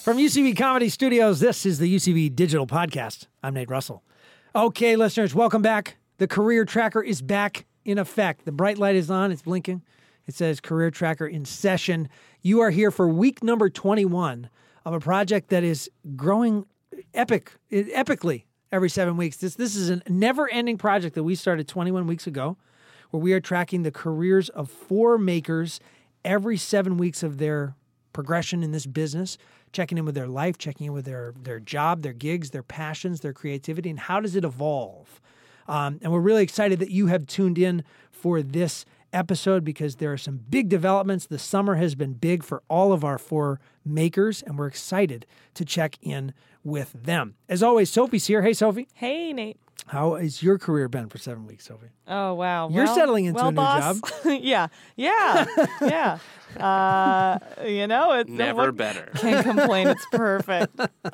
From UCB Comedy Studios, this is the UCB Digital Podcast. I'm Nate Russell. Okay, listeners, welcome back. The Career Tracker is back in effect. The bright light is on. It's blinking. It says Career Tracker in session. You are here for week number 21 of a project that is growing epically every 7 weeks. This is a never-ending project that we started 21 weeks ago, where we are tracking the careers of 4 makers every 7 weeks of their progression in this business, checking in with their life, checking in with their job, their gigs, their passions, their creativity, and how does it evolve? And we're really excited that you have tuned in for this episode because there are some big developments. The summer has been big for all of our 4 makers, and we're excited to check in with them. As always, Sophie's here. Hey, Sophie. Hey, Nate. How has your career been for 7 weeks, Sophie? Oh, wow. You're settling into a new boss. job. Yeah. It's never better. Can't complain. It's perfect.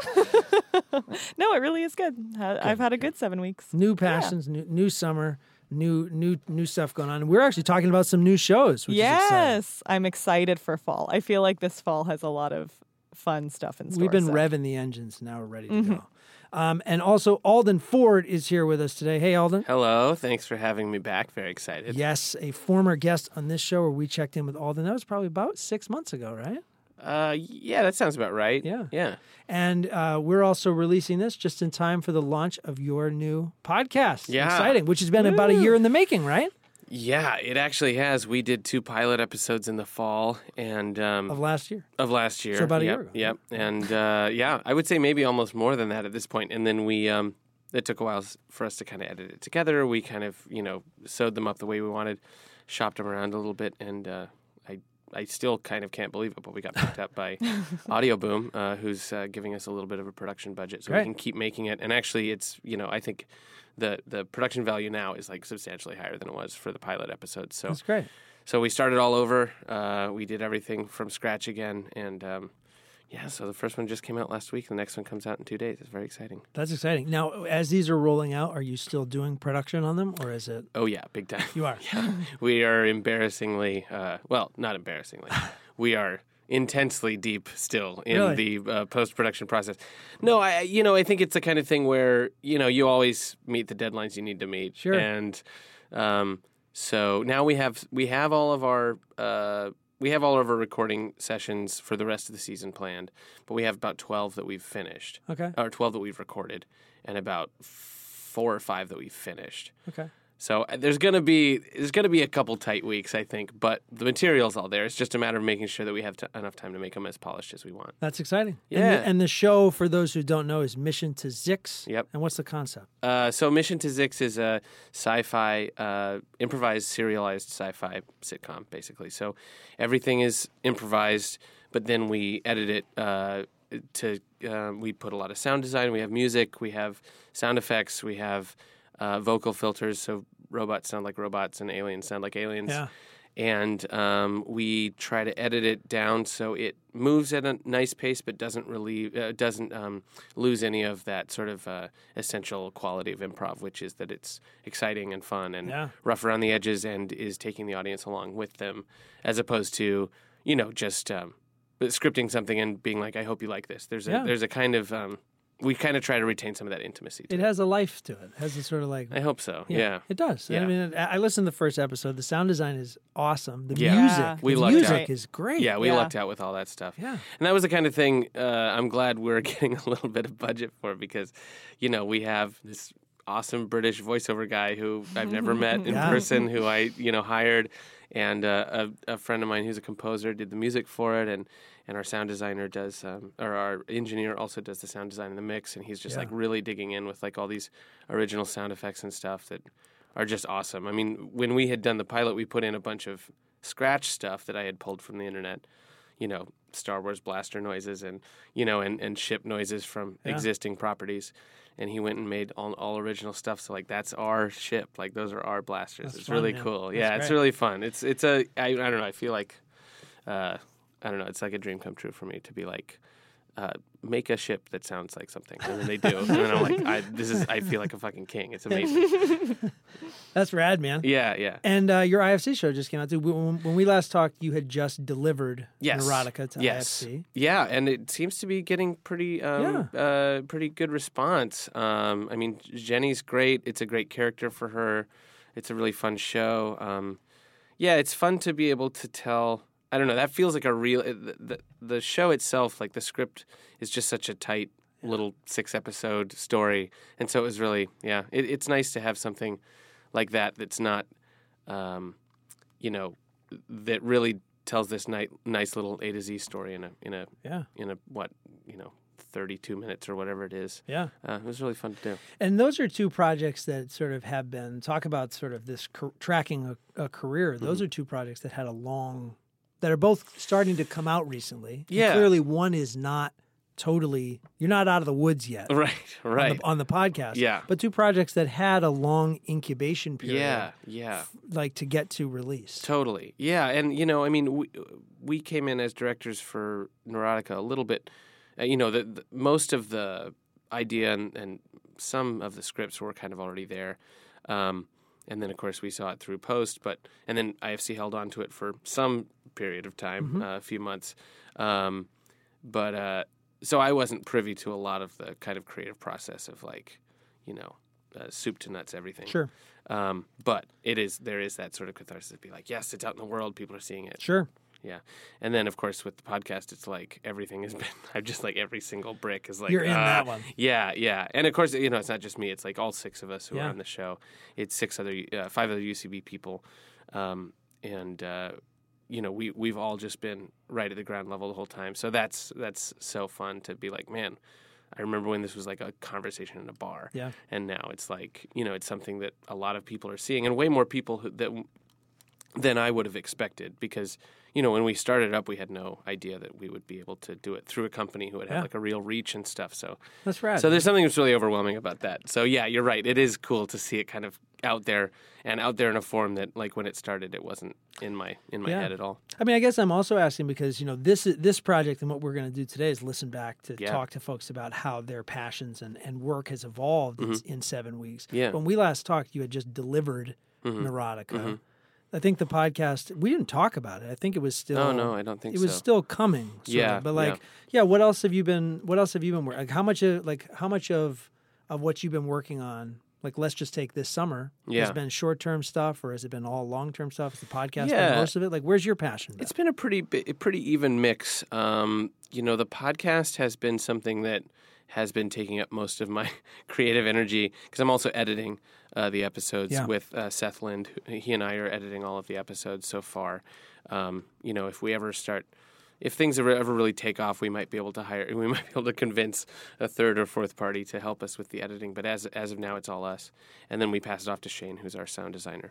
No, it really is good. I've had a good 7 weeks. New passions, new summer, new stuff going on. We're actually talking about some new shows, which is exciting. Yes, I'm excited for fall. I feel like this fall has a lot of fun stuff in store. We've been revving the engines. Now we're ready to go. And also, Alden Ford is here with us today. Hey, Alden. Hello. Thanks for having me back. Very excited. Yes, a former guest on this show where we checked in with Alden. That was probably about 6 months ago, right? Yeah, that sounds about right. Yeah. And we're also releasing this just in time for the launch of your new podcast. Yeah. Exciting, which has been about a year in the making, right? Yeah, it actually has. We did 2 pilot episodes in the fall and Of last year. So about a year ago. Yep. And I would say maybe almost more than that at this point. And then we it took a while for us to kind of edit it together. We kind of, sewed them up the way we wanted, shopped them around a little bit, and I still kind of can't believe it, but we got picked up by Audio Boom, who's giving us a little bit of a production budget so we can keep making it. And actually, it's, I think the production value now is like substantially higher than it was for the pilot episode. So That's great. So we started all over. We did everything from scratch again. And so the first one just came out last week. The next one comes out in 2 days. It's very exciting. That's exciting. Now, as these are rolling out, are you still doing production on them, or is it? Oh, yeah, big time. You are? Yeah. We are embarrassingly, not embarrassingly, we are intensely deep still in the post-production process. No, I think it's the kind of thing where, you always meet the deadlines you need to meet. Sure. And so now we have all of our recording sessions for the rest of the season planned, but we have about 12 that we've finished. Okay. Or 12 that we've recorded, and about 4 or 5 that we've finished. Okay. So there's gonna be a couple tight weeks, I think, but the material's all there. It's just a matter of making sure that we have enough time to make them as polished as we want. That's exciting. Yeah. And the show, for those who don't know, is Mission to Zix. Yep. And what's the concept? So Mission to Zix is a sci-fi, improvised, serialized sci-fi sitcom, basically. So everything is improvised, but then we edit it we put a lot of sound design. We have music. We have sound effects. We have vocal filters, so robots sound like robots and aliens sound like aliens. Yeah. And we try to edit it down so it moves at a nice pace, but doesn't lose any of that sort of essential quality of improv, which is that it's exciting and fun and rough around the edges and is taking the audience along with them, as opposed to just scripting something and being like, I hope you like this. There's a kind of we kind of try to retain some of that intimacy. It has a life to it. It has a sort of like... I hope so, yeah. It does. Yeah. I mean, I listened to the first episode. The sound design is awesome. The Yeah. music is great. Yeah, we lucked out with all that stuff. Yeah. And that was the kind of thing I'm glad we're getting a little bit of budget for because, we have this awesome British voiceover guy who I've never met in person, who I, hired, and a friend of mine who's a composer did the music for it, and our sound designer does, or our engineer also does the sound design and the mix, and he's just like really digging in with like all these original sound effects and stuff that are just awesome. I mean, when we had done the pilot, we put in a bunch of scratch stuff that I had pulled from the internet, Star Wars blaster noises and, and ship noises from existing properties. And he went and made all original stuff. So like that's our ship. Like those are our blasters. That's it's fun, really man. cool. That's Yeah, it's great. really fun. I don't know. I feel like I don't know. It's like a dream come true for me to be like make a ship that sounds like something, and then they do, and then I'm like, I feel like a fucking king. It's amazing. That's rad, man. Yeah. And your IFC show just came out too. When we last talked, you had just delivered Neurotica to IFC. Yeah, and it seems to be getting pretty good response. I mean, Jenny's great. It's a great character for her. It's a really fun show. Yeah, it's fun to be able to tell. I don't know. That feels like a real. The show itself, like the script, is just such a tight little 6-episode story, and so it was really it's nice to have something like that that's not, that really tells this nice little A to Z story in a 32 minutes or whatever it is. Yeah. It was really fun to do. And those are two projects that sort of have been, talk about sort of this tracking a career. Those are two projects that had that are both starting to come out recently. Yeah. And clearly one is not totally, you're not out of the woods yet. Right. On the podcast. Yeah. But two projects that had a long incubation period. Yeah. Like to get to release. Totally. Yeah. And, I mean, we came in as directors for Neurotica a little bit. Most of the idea and some of the scripts were kind of already there. And then, of course, we saw it through post. And then IFC held on to it for some period of time, a few months. So I wasn't privy to a lot of the kind of creative process of soup to nuts, everything. Sure. But there is that sort of catharsis to be like, yes, it's out in the world. People are seeing it. Sure. Yeah. And then, of course, with the podcast, it's like everything has been, I'm just like every single brick is like. You're in that one. Yeah. And, of course, it's not just me. It's like all 6 of us who are on the show. It's 5 other UCB people. We've all just been right at the ground level the whole time. So that's so fun to be like, man, I remember when this was like a conversation in a bar. Yeah. And now it's like, it's something that a lot of people are seeing, and way more people than I would have expected, because, when we started up, we had no idea that we would be able to do it through a company who would have like a real reach and stuff. So that's right. So there's something that's really overwhelming about that. So yeah, you're right. It is cool to see it kind of out there in a form that, like, when it started, it wasn't in my head at all. I mean, I guess I'm also asking because, this project and what we're going to do today is listen back to talk to folks about how their passions and work has evolved in 7 weeks. Yeah. When we last talked, you had just delivered Neurotica. Mm-hmm. I think the podcast, we didn't talk about it. I think it was still. Oh, no, I don't think so. It was still coming. Sort of. But what else have you been working? Like, how much of what you've been working on? Like, let's just take this summer. Has it been short-term stuff, or has it been all long-term stuff? Has the podcast been most of it? Like, where's your passion? It's been a pretty even mix. The podcast has been something that has been taking up most of my creative energy, because I'm also editing the episodes with Seth Lind. He and I are editing all of the episodes so far. If we ever start, if things ever really take off, we might be able to convince a third or fourth party to help us with the editing. But as of now, it's all us. And then we pass it off to Shane, who's our sound designer,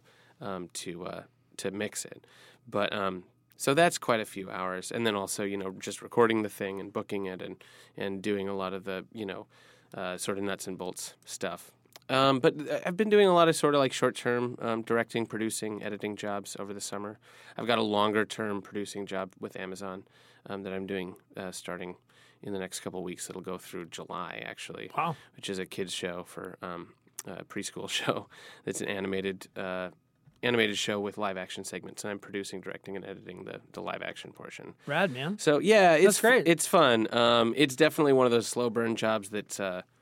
to mix it. But so that's quite a few hours. And then also, just recording the thing and booking it and doing a lot of the, sort of nuts and bolts stuff. But I've been doing a lot of sort of like short-term directing, producing, editing jobs over the summer. I've got a longer-term producing job with Amazon that I'm doing starting in the next couple of weeks. It'll go through July, actually. Wow. Which is a kids show for a preschool show. It's an animated show with live-action segments, and I'm producing, directing, and editing the live-action portion. Rad, man. So, yeah, that's great. It's fun. It's definitely one of those slow-burn jobs that's...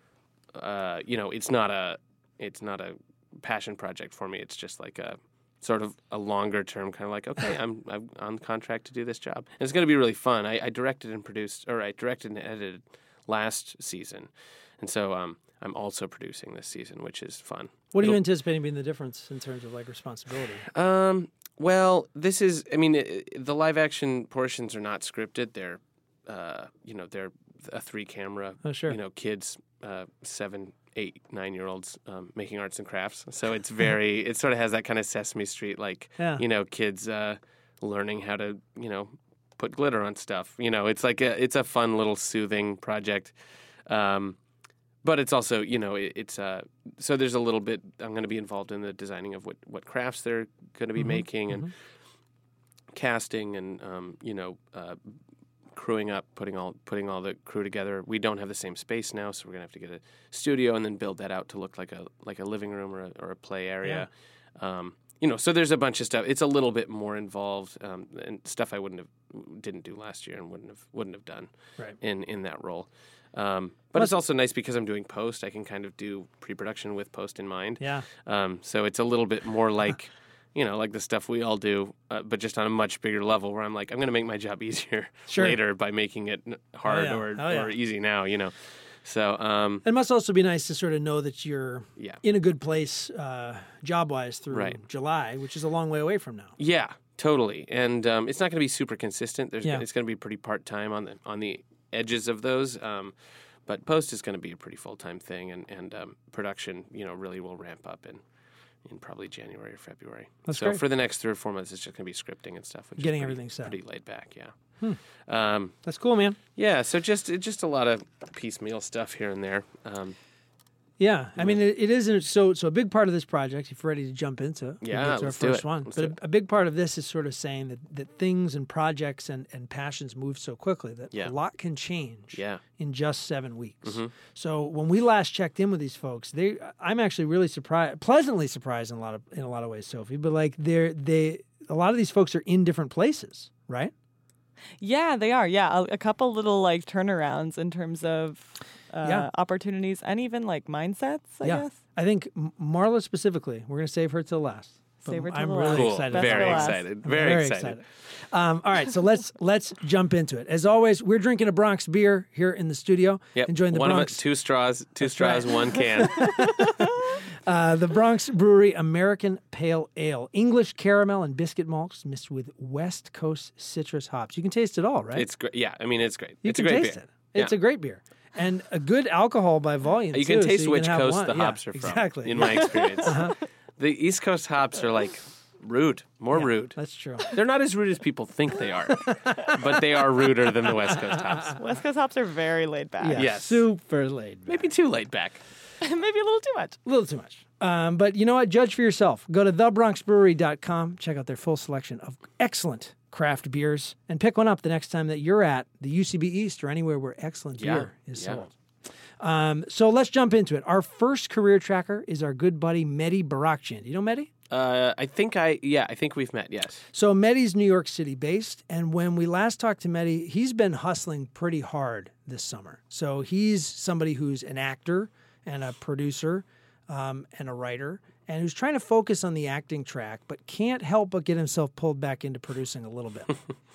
it's not a passion project for me. It's just like a sort of a longer term kind of like, okay, I'm on contract to do this job. And it's going to be really fun. I directed and edited last season. And so I'm also producing this season, which is fun. What are you anticipating being the difference in terms of like responsibility? Well, this is, the live action portions are not scripted. They're, they're a 3-camera, kids, 7, 8, 9-year-olds making arts and crafts. So it's it sort of has that kind of Sesame Street, like, kids learning how to, put glitter on stuff. It's like it's a fun little soothing project. But it's also, so there's a little bit, I'm going to be involved in the designing of what crafts they're going to be making and casting and, crewing up, putting all the crew together. We don't have the same space now, so we're gonna have to get a studio and then build that out to look like a living room or a play area. Yeah. So there's a bunch of stuff. It's a little bit more involved, and stuff I didn't do last year and wouldn't have done in that role. But it's also nice because I'm doing post. I can kind of do pre-production with post in mind. Yeah. So it's a little bit more like, like the stuff we all do, but just on a much bigger level. Where I'm like, I'm going to make my job easier later by making it hard or easy now. So it must also be nice to sort of know that you're in a good place job-wise through July, which is a long way away from now. Yeah, totally. And it's not going to be super consistent. It's going to be pretty part-time on the edges of those. But post is going to be a pretty full-time thing, and production, really will ramp up in probably January or February. That's so great. For the next 3 or 4 months, it's just going to be scripting and stuff. Which Getting is everything set. Pretty laid back, yeah. That's cool, man. Yeah, so just a lot of piecemeal stuff here and there. Yeah, I mean, it isn't so a big part of this project, if you're ready to jump into it. Yeah, it's our let's do first it. one. Let's But do it. a big part of this is sort of saying that things and projects and passions move so quickly that a lot can change in just 7 weeks. Mm-hmm. So when we last checked in with these folks, I'm actually really pleasantly surprised in a lot of ways, Sophie. But like a lot of these folks are in different places, right? Yeah, they are. Yeah, a couple little like turnarounds in terms of opportunities and even like mindsets, I guess. I think Marla specifically, we're going to save her till last. Save her till I'm the really last. excited. Best Very for last. excited. Very excited. All right, so let's jump into it. As always, we're drinking a Bronx beer here in the studio. Yep. Enjoying the one Bronx. Of it, two straws, right. one can. The Bronx Brewery American Pale Ale, English caramel and biscuit malts mixed with West Coast citrus hops. You can taste it all, right? It's great. Yeah, I mean it's great. You it's can a great taste beer. it. It's a great beer. And a good alcohol by volume. You too, can taste so you which can have coast one. the hops are from. Exactly. In my experience, the East Coast hops are like rude, rude. That's true. They're not as rude as people think they are, but they are ruder than the West Coast hops. West Coast hops are very laid back. Yeah, Yes. super laid back. Maybe too laid back. Maybe a little too much. A little too much. But you know what? Judge for yourself. Go to thebronxbrewery.com. Check out their full selection of excellent craft beers and pick one up the next time that you're at the UCB East or anywhere where excellent beer is sold. So let's jump into it. Our first career tracker is our good buddy Mehdi Barakjian. You know Mehdi? I think we've met, yes. So Mehdi's New York City based, and when we last talked to Mehdi, he's been hustling pretty hard this summer. So he's somebody who's an actor and a producer and a writer, and who's trying to focus on the acting track, but can't help but get himself pulled back into producing a little bit.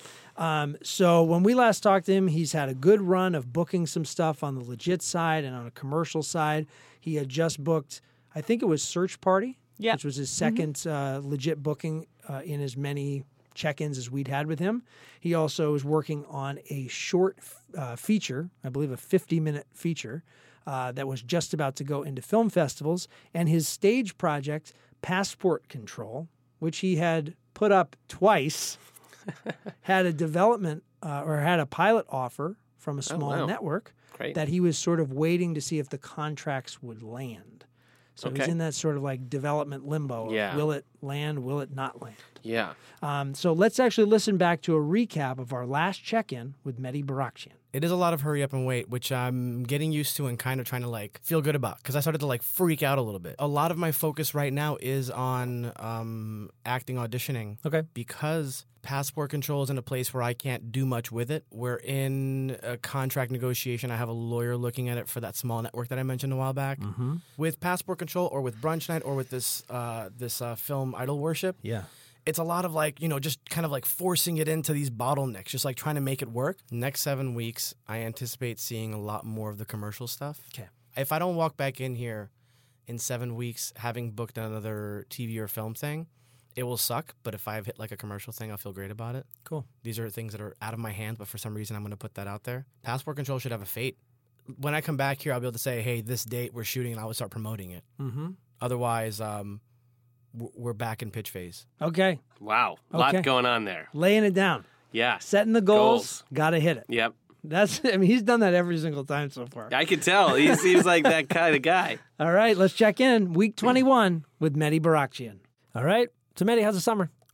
So when we last talked to him, he's had a good run of booking some stuff on the legit side and on a commercial side. He had just booked, I think it was Search Party, which was his second legit booking in as many check-ins as we'd had with him. He also is working on a short feature, I believe a 50-minute feature, that was just about to go into film festivals. And his stage project, Passport Control, which he had put up twice, had a development or had a pilot offer from a small network that he was sort of waiting to see if the contracts would land. So he's in that sort of like development limbo. Of will it land? Will it not land? Yeah. So let's actually listen back to a recap of our last check-in with Mehdi Barakjian. It is a lot of hurry up and wait, which I'm getting used to and kind of trying to like feel good about because I started to like freak out a little bit. A lot of my focus right now is on acting auditioning. Okay. Because Passport Control is in a place where I can't do much with it. We're in a contract negotiation. I have a lawyer looking at it for that small network that I mentioned a while back. Mm-hmm. With Passport Control or with Brunch Night or with this film Idol Worship. Yeah. It's a lot of like, just kind of like forcing it into these bottlenecks, just like trying to make it work. Next 7 weeks, I anticipate seeing a lot more of the commercial stuff. Okay. If I don't walk back in here in 7 weeks having booked another TV or film thing, it will suck. But if I've hit like a commercial thing, I'll feel great about it. Cool. These are things that are out of my hands, but for some reason I'm going to put that out there. Passport Control should have a fate. When I come back here, I'll be able to say, hey, this date we're shooting, and I will start promoting it. Mm-hmm. Otherwise, we're back in pitch phase. Okay. Wow. A lot going on there. Laying it down. Yeah. Setting the goals. Got to hit it. Yep. He's done that every single time so far. I can tell. He seems like that kind of guy. All right, let's check in. Week 21 with Mehdi Barakjian. All right. So, Mehdi, how's the summer?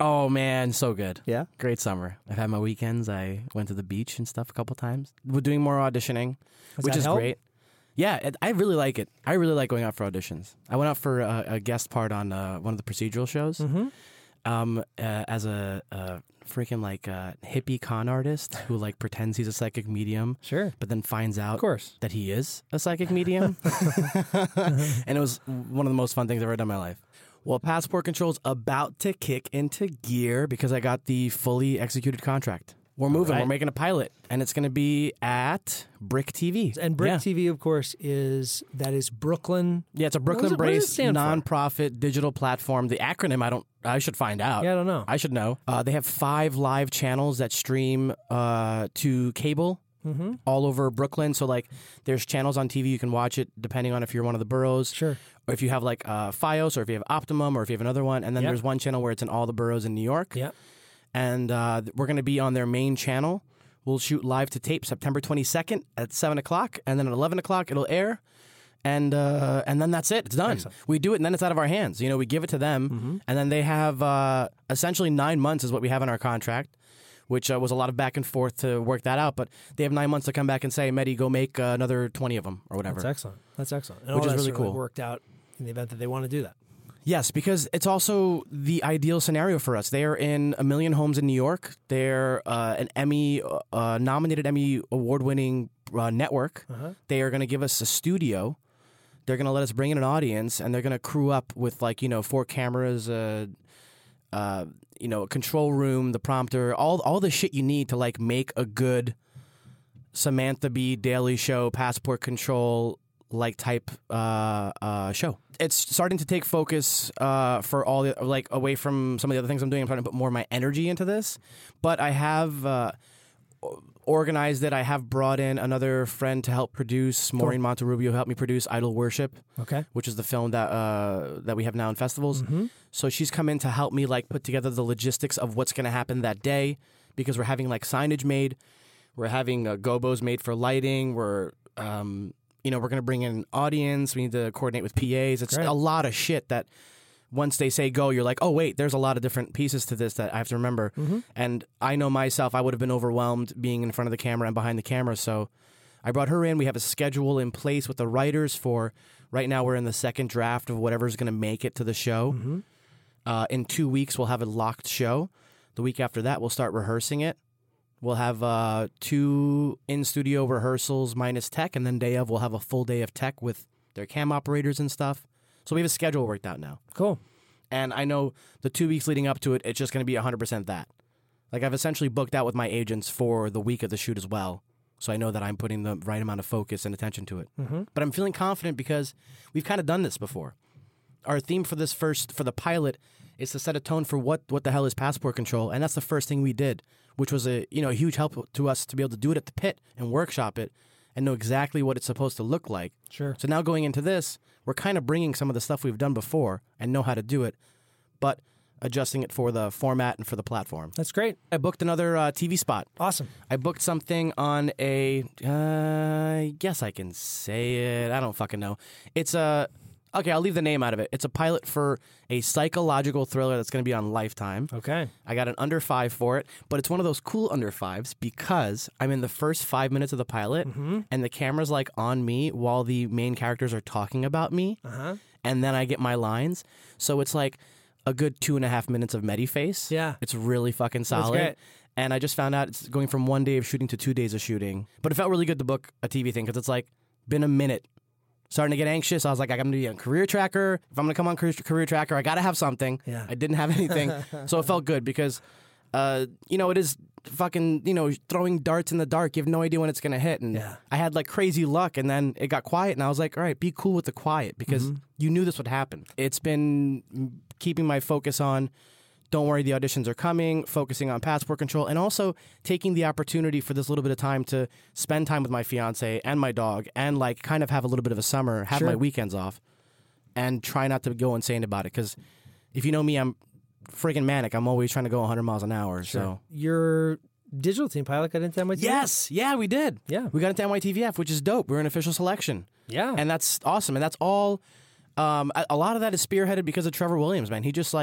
Oh, man, so good. Yeah? Great summer. I've had my weekends. I went to the beach and stuff a couple times. We're doing more auditioning, which is great. Yeah, I really like it. I really like going out for auditions. I went out for a guest part on one of the procedural shows as a freaking like hippie con artist who like pretends he's a psychic medium. Sure. But then finds out Of course. that he is a psychic medium. And it was one of the most fun things I've ever done in my life. Well, Passport Control's about to kick into gear because I got the fully executed contract. We're moving. We're making a pilot, and it's going to be at Brick TV. And Brick TV, of course, is Brooklyn. Yeah, it's a Brooklyn-based nonprofit digital platform. The acronym, I should find out. Yeah, I don't know. I should know. They have 5 live channels that stream to cable all over Brooklyn. So, like, there's channels on TV. You can watch it depending on if you're one of the boroughs. Sure. Or if you have, like, Fios, or if you have Optimum, or if you have another one. And then there's one channel where it's in all the boroughs in New York. Yeah. And we're going to be on their main channel. We'll shoot live to tape September 22nd at 7 o'clock. And then at 11 o'clock, it'll air. And then that's it. It's done. Excellent. We do it, and then it's out of our hands. You know, we give it to them. And then they have essentially 9 months is what we have in our contract, which was a lot of back and forth to work that out. But they have 9 months to come back and say, Mehdi, go make another 20 of them or whatever. That's excellent. And which all is really really cool. Worked out in the event that they want to do that. Yes, because it's also the ideal scenario for us. They are in 1 million homes in New York. They're an nominated Emmy award-winning network. They are going to give us a studio. They're going to let us bring in an audience, and they're going to crew up with 4 cameras, a control room, the prompter, all the shit you need to make a good Samantha Bee Daily Show, Passport Control type show. It's starting to take focus for all the away from some of the other things I'm doing. I'm trying to put more of my energy into this, but I have organized it. I have brought in another friend to help produce. Maureen Monterrubio helped me produce Idol Worship, which is the film that we have now in festivals. So she's come in to help me put together the logistics of what's going to happen that day, because we're having signage made, we're having gobos made for lighting, we're we're going to bring in an audience. We need to coordinate with PAs. It's a lot of shit that once they say go, you're like, oh, wait, there's a lot of different pieces to this that I have to remember. And I know myself, I would have been overwhelmed being in front of the camera and behind the camera. So I brought her in. We have a schedule in place with the writers for, right now we're in the second draft of whatever's going to make it to the show. In 2 weeks, we'll have a locked show. The week after that, we'll start rehearsing it. We'll have 2 in-studio rehearsals minus tech, and then day of, we'll have a full day of tech with their cam operators and stuff. So we have a schedule worked out now. Cool. And I know the 2 weeks leading up to it, it's just going to be 100% that. I've essentially booked out with my agents for the week of the shoot as well. So I know that I'm putting the right amount of focus and attention to it. But I'm feeling confident because we've kind of done this before. Our theme for for the pilot is to set a tone for what the hell is Passport Control. And that's the first thing we did, which was a huge help to us to be able to do it at the pit and workshop it and know exactly what it's supposed to look like. Sure. So now going into this, we're kind of bringing some of the stuff we've done before and know how to do it, but adjusting it for the format and for the platform. That's great. I booked another TV spot. Awesome. I booked something on I guess I can say it. I don't fucking know. It's okay, I'll leave the name out of it. It's a pilot for a psychological thriller that's going to be on Lifetime. Okay. I got an under 5 for it, but it's one of those cool under 5s because I'm in the first 5 minutes of the pilot, and the camera's on me while the main characters are talking about me, and then I get my lines. So it's a good 2.5 minutes of Mehdi face. Yeah. It's really fucking solid. That's great. And I just found out it's going from 1 day of shooting to 2 days of shooting. But it felt really good to book a TV thing because it's been a minute. Starting to get anxious. I was like, I'm going to be on Career Tracker. If I'm going to come on Career Tracker, I got to have something. Yeah. I didn't have anything. So it felt good because, it is fucking, throwing darts in the dark. You have no idea when it's going to hit. And I had crazy luck, and then it got quiet, and I was like, all right, be cool with the quiet because you knew this would happen. It's been keeping my focus on, don't worry, the auditions are coming, focusing on Passport Control, and also taking the opportunity for this little bit of time to spend time with my fiance and my dog and kind of have a little bit of a summer, have my weekends off, and try not to go insane about it. Because if you know me, I'm freaking manic. I'm always trying to go 100 miles an hour. Sure. So your digital team pilot got into NYTVF? Yes. Yeah, we did. Yeah. We got into NYTVF, which is dope. We're an official selection. Yeah. And that's awesome. And that's all, a lot of that is spearheaded because of Trevor Williams, man. He just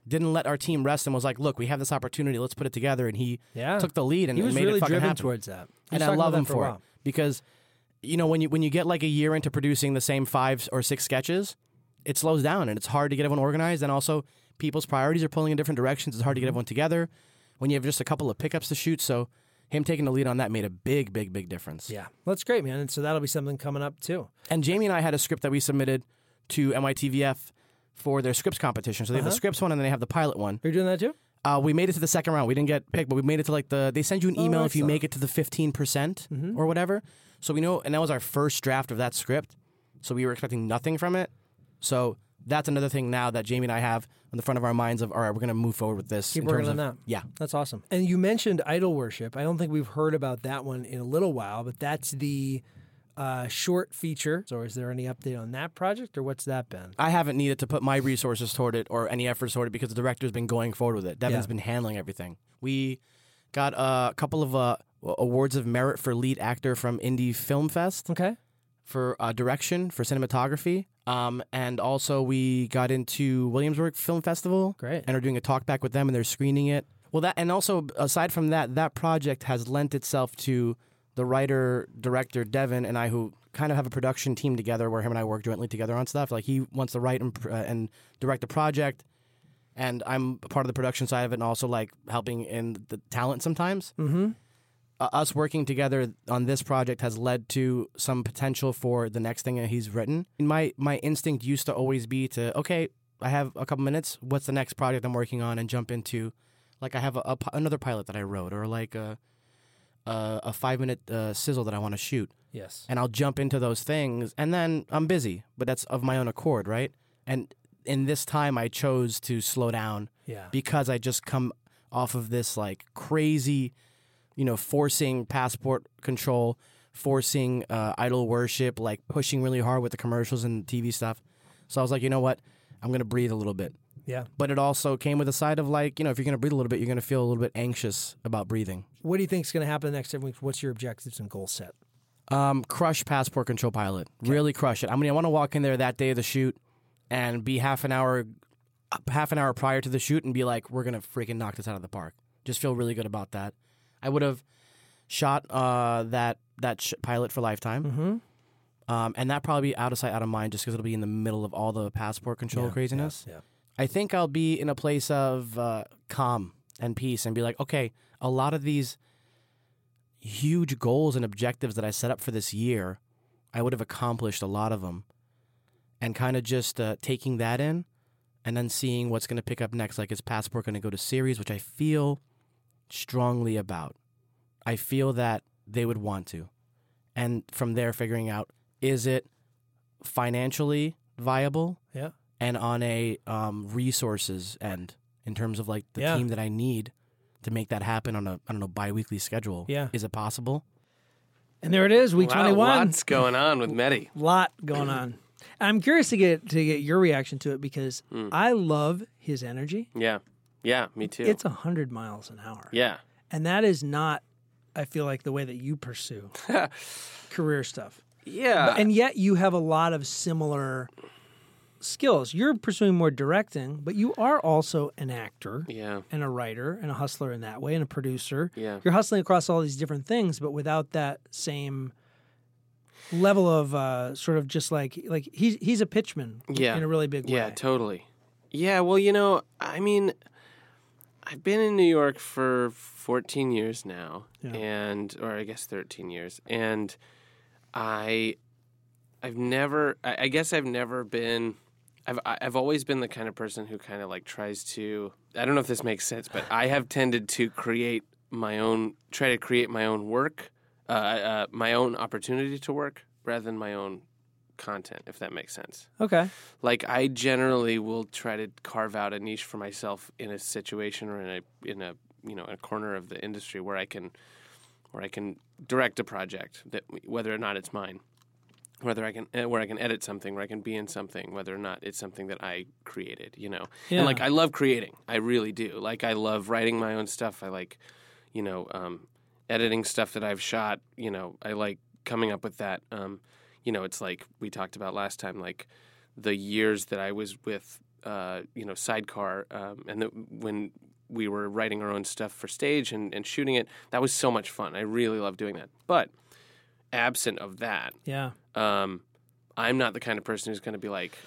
didn't let our team rest and was like, look, we have this opportunity. Let's put it together. And he took the lead and he was made really it fucking driven happen. towards that. And I love him for it because, you know, when you get like a year into producing the same 5 or 6 sketches, it slows down and it's hard to get everyone organized. And also people's priorities are pulling in different directions. It's hard to get everyone together when you have just a couple of pickups to shoot. So him taking the lead on that made a big, big, big difference. Yeah. Well, that's great, man. And so that'll be something coming up too. And Jamie and I had a script that we submitted to NYTVF for their scripts competition. So they have the scripts one and then they have the pilot one. Are you doing that too? We made it to the second round. We didn't get picked, but we made it to like they send you an email if you make it to the 15% or whatever. So we know, and that was our first draft of that script. So we were expecting nothing from it. So that's another thing now that Jamie and I have in the front of our minds of, all right, we're going to move forward with this. Keep working on that. Yeah. That's awesome. And you mentioned Idol Worship. I don't think we've heard about that one in a little while, but that's the short feature. So is there any update on that project or what's that been? I haven't needed to put my resources toward it or any efforts toward it because the director's been going forward with it. Devin's been handling everything. We got a couple of awards of merit for lead actor from Indie Film Fest. Okay. For direction, for cinematography. And also we got into Williamsburg Film Festival. Great. And are doing a talk back with them and they're screening it. Well, that, and also aside from that, that project has lent itself to the writer, director, Devin, and I, who kind of have a production team together where him and I work jointly together on stuff. Like he wants to write and direct the project, and I'm a part of the production side of it and also like helping in the talent sometimes. Mm-hmm. Us working together on this project has led to some potential for the next thing that he's written. My instinct used to always be to, okay, I have a couple minutes. What's the next project I'm working on? And jump into, like I have another pilot that I wrote or like a 5-minute sizzle that I want to shoot. Yes. And I'll jump into those things and then I'm busy, but that's of my own accord, right? And in this time I chose to slow down because I just come off of this like crazy, you know, forcing passport control, forcing idol worship, like pushing really hard with the commercials and TV stuff. So I was like, you know what? I'm going to breathe a little bit. Yeah. But it also came with a side of like, you know, if you're going to breathe a little bit, you're going to feel a little bit anxious about breathing. What do you think is going to happen the next 7 weeks? What's your objectives and goals set? Crush passport control pilot. Okay. Really crush it. I mean, I want to walk in there that day of the shoot and be half an hour prior to the shoot and be like, we're going to freaking knock this out of the park. Just feel really good about that. I would have shot that pilot for Lifetime. Mm-hmm. And that probably be out of sight, out of mind, just because it'll be in the middle of all the passport control craziness. Yeah. I think I'll be in a place of calm and peace and be like, okay, a lot of these huge goals and objectives that I set up for this year, I would have accomplished a lot of them. And kind of just taking that in and then seeing what's going to pick up next. Like, is Passport going to go to series, which I feel strongly about. I feel that they would want to. And from there, figuring out, is it financially viable? Yeah. And on a resources end, in terms of like the team that I need to make that happen on a, I don't know, bi-weekly schedule. Yeah. Is it possible? And there it is, week 21. Lots going on with Mehdi. Lot going on. I'm curious to get your reaction to it because I love his energy. Yeah. Yeah, me too. It's 100 miles an hour. Yeah. And that is not, I feel like, the way that you pursue career stuff. Yeah. And yet you have a lot of similar skills. You're pursuing more directing, but you are also an actor and a writer and a hustler in that way and a producer. Yeah. You're hustling across all these different things, but without that same level of sort of just like he's a pitchman in a really big way. Yeah, totally. Yeah, well, you know, I mean, I've been in New York for 14 years now, or I guess 13 years, and I've never been. I've always been the kind of person who kind of like tries to. I don't know if this makes sense, but I have tended to try to create my own work, my own opportunity to work, rather than my own content, if that makes sense. Okay. Like I generally will try to carve out a niche for myself in a situation or in a corner of the industry where I can direct a project that whether or not it's mine, where I can edit something, where I can be in something, whether or not it's something that I created, you know. Yeah. And like I love creating, I really do. Like I love writing my own stuff. I like, editing stuff that I've shot. You know, I like coming up with that. It's like we talked about last time, like the years that I was with Sidecar, and when we were writing our own stuff for stage and shooting it, that was so much fun. I really love doing that. But absent of that, I'm not the kind of person who's going to be like,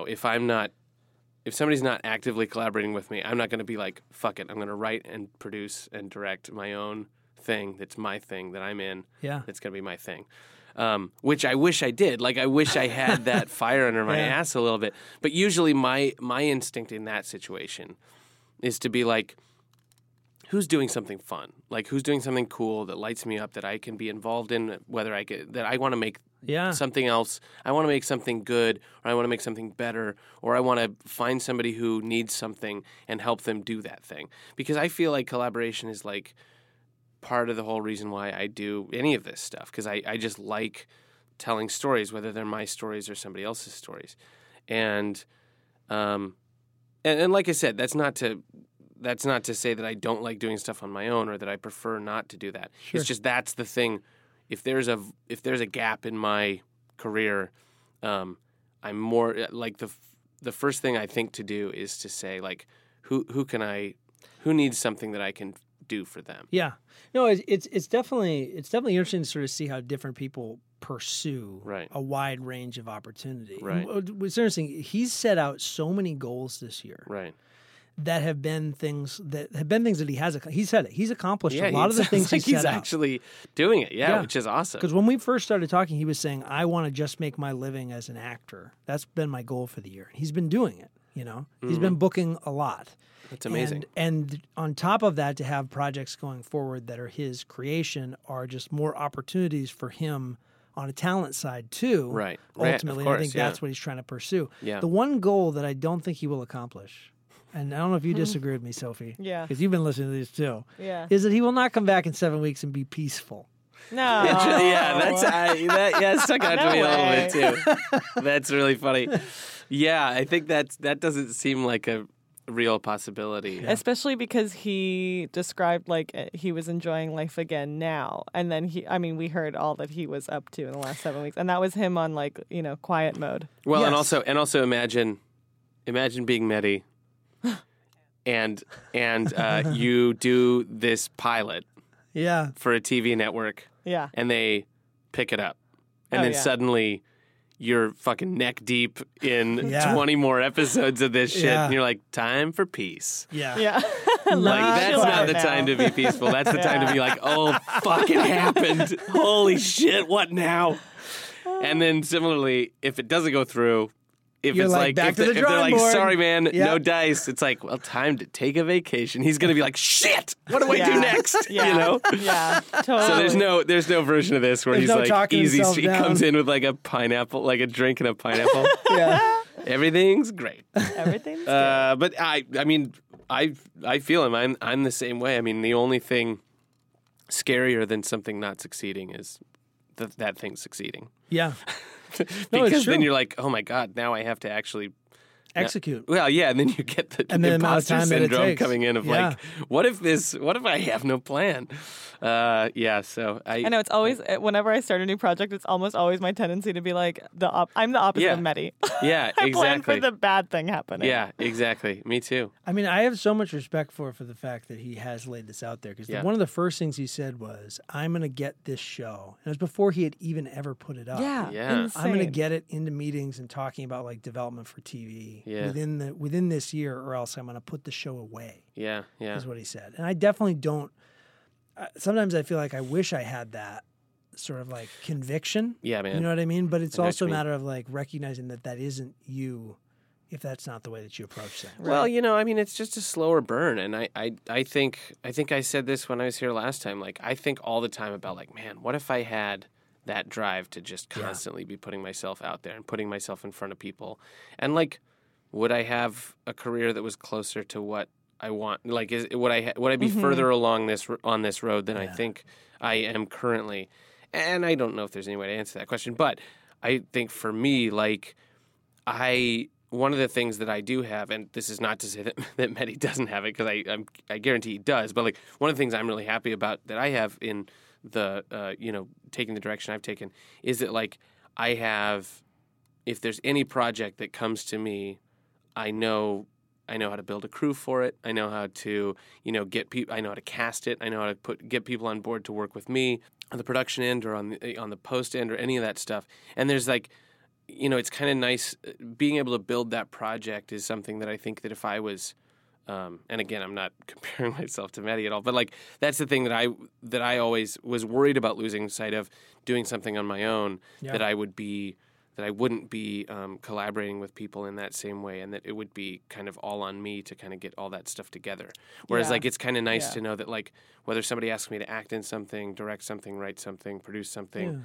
if somebody's not actively collaborating with me, I'm not going to be like, fuck it, I'm going to write and produce and direct my own thing that's my thing that I'm in. Yeah. That's going to be my thing. Which I wish I did. Like, I wish I had that fire under my ass a little bit. But usually my instinct in that situation is to be like, who's doing something fun? Like, who's doing something cool that lights me up that I can be involved in, that I want to make something else. I want to make something good, or I want to make something better, or I want to find somebody who needs something and help them do that thing. Because I feel like collaboration is like part of the whole reason why I do any of this stuff, because I just like telling stories, whether they're my stories or somebody else's stories. And like I said, that's not to say that I don't like doing stuff on my own or that I prefer not to do that. Sure. It's just that's the thing. If there's a gap in my career, I'm more like the first thing I think to do is to say, like, who needs something that I can do for them. Yeah. No, it's definitely interesting to sort of see how different people pursue a wide range of opportunity. Right. What's interesting, he's set out so many goals this year. Right. That have been things that he said it. He's accomplished a lot of the things he's actually doing it. Yeah, which is awesome. Because when we first started talking, he was saying, "I want to just make my living as an actor. That's been my goal for the year." He's been doing it. He's been booking a lot. That's amazing. And on top of that, to have projects going forward that are his creation are just more opportunities for him on a talent side too. Right. Ultimately, of course, I think that's what he's trying to pursue. Yeah. The one goal that I don't think he will accomplish, and I don't know if you disagree with me, Sophie. Yeah. Because you've been listening to these too. Yeah. Is that he will not come back in 7 weeks and be peaceful. No. That stuck out to me a little bit too. That's really funny. Yeah, I think that doesn't seem like a real possibility. Yeah. Especially because he described like he was enjoying life again now. And then we heard all that he was up to in the last 7 weeks. And that was him on like, quiet mode. Well, yes. and also imagine being Mehdi. And you do this pilot for a TV network. Yeah. And they pick it up. And then suddenly you're fucking neck deep in 20 more episodes of this shit. And you're like, time for peace. Yeah. Like, that's not the time to be peaceful. That's the time to be like, oh, fuck, it happened. Holy shit, what now? And then similarly, if it doesn't go through, if You're it's like, like, if they're like, sorry, man, no dice, it's like, well, time to take a vacation. He's going to be like, shit, what do I do next? Yeah, totally. So there's no version of this where he's like, easy. He comes in with like a pineapple, like a drink and a pineapple. Everything's great. Everything's great. But I mean, I feel him. I'm the same way. I mean, the only thing scarier than something not succeeding is that thing succeeding. Yeah. Because then you're like, oh my God, now I have to actually execute. Well, yeah, and then you get the imposter syndrome coming in of like, what if I have no plan? So I know it's always, whenever I start a new project, it's almost always my tendency to be like, I'm the opposite of Mehdi. Yeah, I exactly. plan for the bad thing happening. Yeah, exactly. Me too. I mean, I have so much respect for the fact that he has laid this out there, because one of the first things he said was, I'm going to get this show. And it was before he had even ever put it up. Yeah. Insane. I'm going to get it into meetings and talking about like development for TV within this year, or else I'm going to put the show away. Yeah. Is what he said. And I definitely don't. Sometimes I feel like I wish I had that sort of like conviction. Yeah, man. You know what I mean? But it's also a matter of like recognizing that isn't you if that's not the way that you approach things. Well, I mean, it's just a slower burn. And I think I said this when I was here last time. Like, I think all the time about like, man, what if I had that drive to just constantly be putting myself out there and putting myself in front of people? And like, would I have a career that was closer to what I want? Like, would I be further along on this road than I think I am currently? And I don't know if there's any way to answer that question, but I think for me, like, one of the things that I do have, and this is not to say that Mehdi doesn't have it, because I guarantee he does, but like one of the things I'm really happy about that I have in the taking the direction I've taken is that like I have, if there's any project that comes to me, I know how to build a crew for it. I know how to, get people. I know how to cast it. I know how to get people on board to work with me on the production end or on the post end or any of that stuff. And there's like, it's kind of nice being able to build that project is something that I think that if I was, and again, I'm not comparing myself to Maddie at all, but like that's the thing that I always was worried about losing sight of doing something on my own, that I wouldn't be collaborating with people in that same way, and that it would be kind of all on me to kind of get all that stuff together. Whereas like it's kind of nice to know that like whether somebody asks me to act in something, direct something, write something, produce something,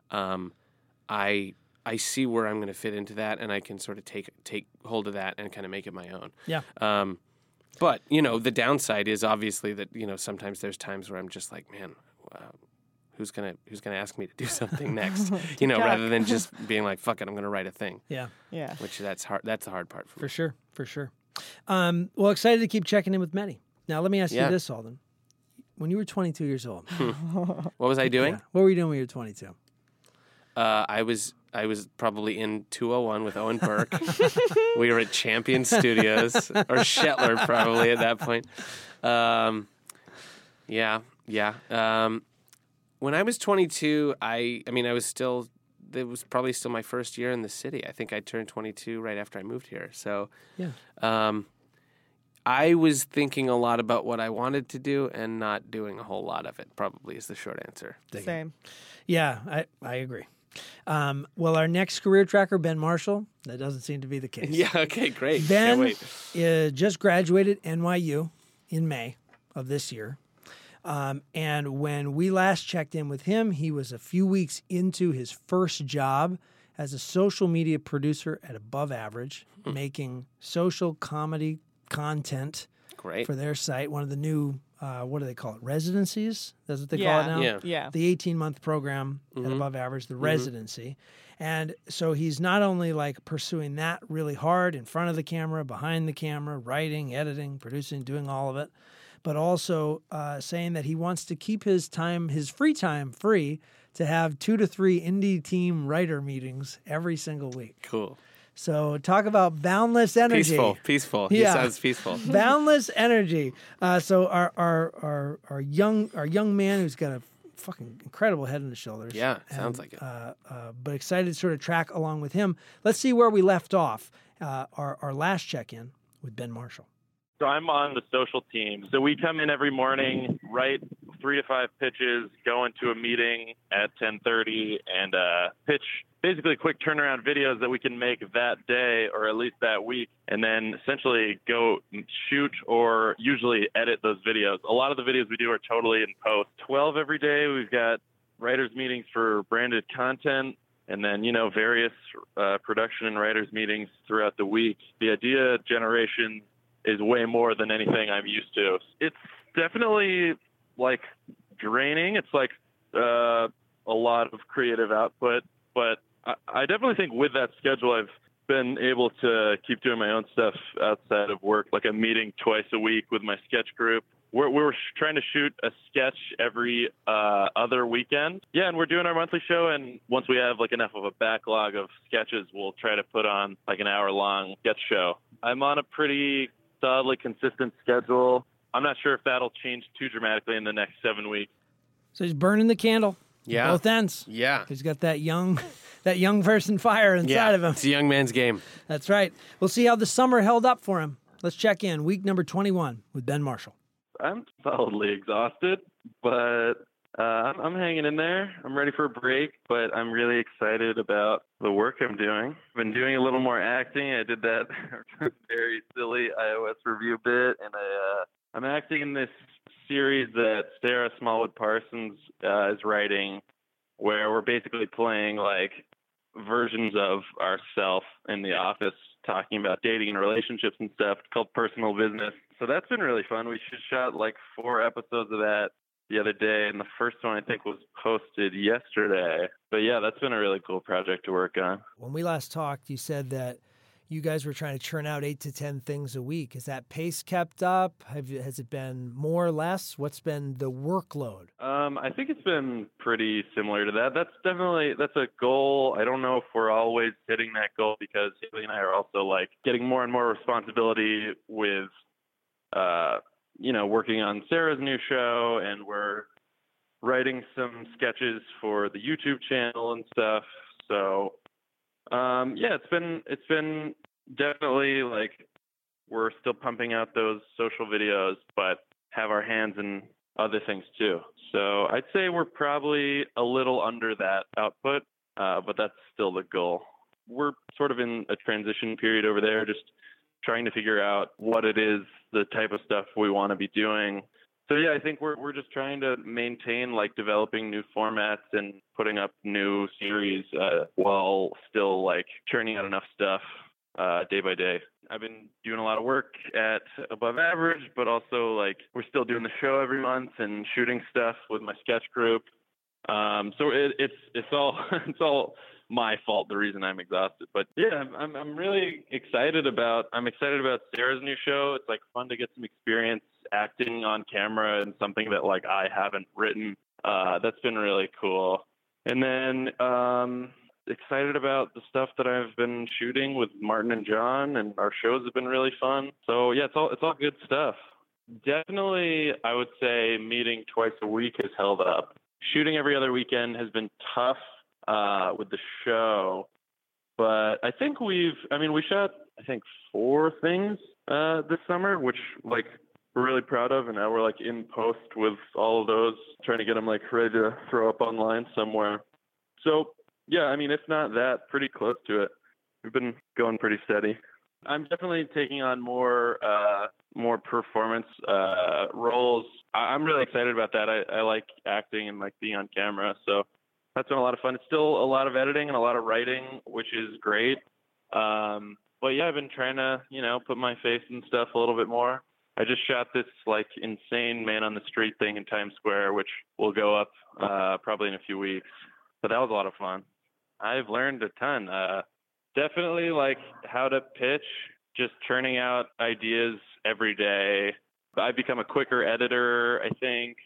I see where I'm going to fit into that, and I can sort of take hold of that and kind of make it my own. Yeah. But the downside is obviously that sometimes there's times where I'm just like, man, who's gonna ask me to do something next? Rather than just being like, fuck it, I'm gonna write a thing. Yeah. Which that's hard. That's the hard part for me. For sure. Well, excited to keep checking in with Maddie. Now, let me ask you this, Alden. When you were 22 years old, what was I doing? Yeah. What were you doing when you were 22? I was probably in 201 with Owen Burke. We were at Champion Studios or Shetler probably at that point. When I was 22, I was still. It was probably still my first year in the city. I think I turned 22 right after I moved here. So, I was thinking a lot about what I wanted to do and not doing a whole lot of it. Probably is the short answer. Same. Yeah, I agree. Well, our next career tracker, Ben Marshall, that doesn't seem to be the case. Yeah, okay, great. Ben just graduated NYU in May of this year. And when we last checked in with him, he was a few weeks into his first job as a social media producer at Above Average, making social comedy content for their site. One of the new, what do they call it? Residencies? That's what they call it now? Yeah. The 18-month program at Above Average, the residency. And so he's not only like pursuing that really hard in front of the camera, behind the camera, writing, editing, producing, doing all of it, but also saying that he wants to keep his free time free to have 2 to 3 indie team writer meetings every single week. Cool. So talk about boundless energy. Peaceful. Yeah. He sounds peaceful. Boundless energy. So our young man who's got a fucking incredible head and shoulders. Yeah, sounds like it. But excited to sort of track along with him. Let's see where we left off. Our last check-in with Ben Marshall. So I'm on the social team. So we come in every morning, write 3 to 5 pitches, go into a meeting at 10:30, and pitch basically quick turnaround videos that we can make that day or at least that week, and then essentially go shoot or usually edit those videos. A lot of the videos we do are totally in post. 12 every day. We've got writers meetings for branded content, and then, various production and writers meetings throughout the week. The idea generation is way more than anything I'm used to. It's definitely like draining. It's like a lot of creative output, but I definitely think with that schedule, I've been able to keep doing my own stuff outside of work. Like I'm meeting twice a week with my sketch group. We're trying to shoot a sketch every other weekend. Yeah, and we're doing our monthly show, and once we have like enough of a backlog of sketches, we'll try to put on like an hour-long sketch show. I'm on a pretty solidly consistent schedule. I'm not sure if that'll change too dramatically in the next 7 weeks. So he's burning the candle. Yeah. Both ends. Yeah. He's got that young person fire inside of him. It's a young man's game. That's right. We'll see how the summer held up for him. Let's check in. Week number 21 with Ben Marshall. I'm solidly exhausted, but I'm hanging in there. I'm ready for a break, but I'm really excited about the work I'm doing. I've been doing a little more acting. I did that very silly iOS review bit, and I'm acting in this series that Sarah Smallwood Parsons is writing, where we're basically playing like versions of ourselves in the office, talking about dating and relationships and stuff. It's called Personal Business. So that's been really fun. We shot like 4 episodes of that the other day, and the first one I think was posted yesterday. But yeah, that's been a really cool project to work on. When we last talked, you said that you guys were trying to churn out 8 to 10 things a week. Has that pace kept up? Has it been more or less? What's been the workload? I think it's been pretty similar to that. That's a goal. I don't know if we're always hitting that goal because Haley and I are also like getting more and more responsibility with, working on Sarah's new show, and we're writing some sketches for the YouTube channel and stuff. So, it's been definitely like we're still pumping out those social videos, but have our hands in other things too. So I'd say we're probably a little under that output, but that's still the goal. We're sort of in a transition period over there, just trying to figure out what it is, the type of stuff we want to be doing. So yeah, I think we're just trying to maintain like developing new formats and putting up new series while still like churning out enough stuff day by day. I've been doing a lot of work at Above Average, but also like we're still doing the show every month and shooting stuff with my sketch group. So it's all my fault, the reason I'm exhausted. But yeah, I'm really excited about Sarah's new show. It's like fun to get some experience acting on camera and something that like I haven't written. That's been really cool. And then excited about the stuff that I've been shooting with Martin and John, and our shows have been really fun. So yeah, it's all good stuff. Definitely, I would say meeting twice a week has held up. Shooting every other weekend has been tough with the show, but I think we shot 4 things this summer, which like we're really proud of, and now we're like in post with all of those, trying to get them like ready to throw up online somewhere. So yeah, I mean, if not that, pretty close to it. We've been going pretty steady. I'm definitely taking on more performance roles. I'm really excited about that. I like acting and like being on camera, so that's been a lot of fun. It's still a lot of editing and a lot of writing, which is great. But yeah, I've been trying to, put my face in stuff a little bit more. I just shot this like insane Man on the Street thing in Times Square, which will go up probably in a few weeks. So that was a lot of fun. I've learned a ton. Definitely like how to pitch, just churning out ideas every day. I've become a quicker editor, I think.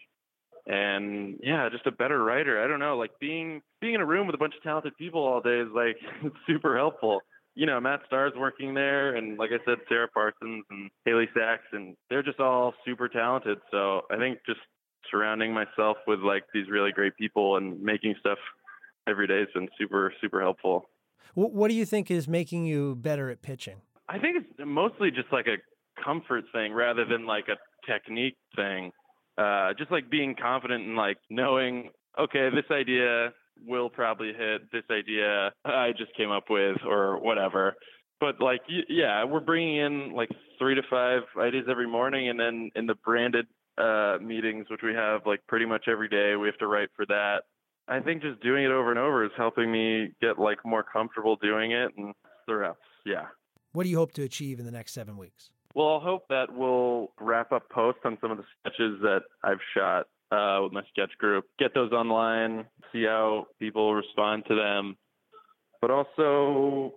And yeah, just a better writer. I don't know, like being in a room with a bunch of talented people all day is like super helpful. Matt Starr's working there, and like I said, Sarah Parsons and Haley Sachs, and they're just all super talented. So I think just surrounding myself with like these really great people and making stuff every day has been super, super helpful. What do you think is making you better at pitching? I think it's mostly just like a comfort thing rather than like a technique thing. Just like being confident and like knowing, okay, this idea will probably hit, this idea I just came up with or whatever. But like, yeah, we're bringing in like 3 to 5 ideas every morning. And then in the branded meetings, which we have like pretty much every day, we have to write for that. I think just doing it over and over is helping me get like more comfortable doing it, and the reps. Yeah. What do you hope to achieve in the next 7 weeks? Well, I'll hope that we'll wrap up posts on some of the sketches that I've shot with my sketch group, get those online, see how people respond to them. But also,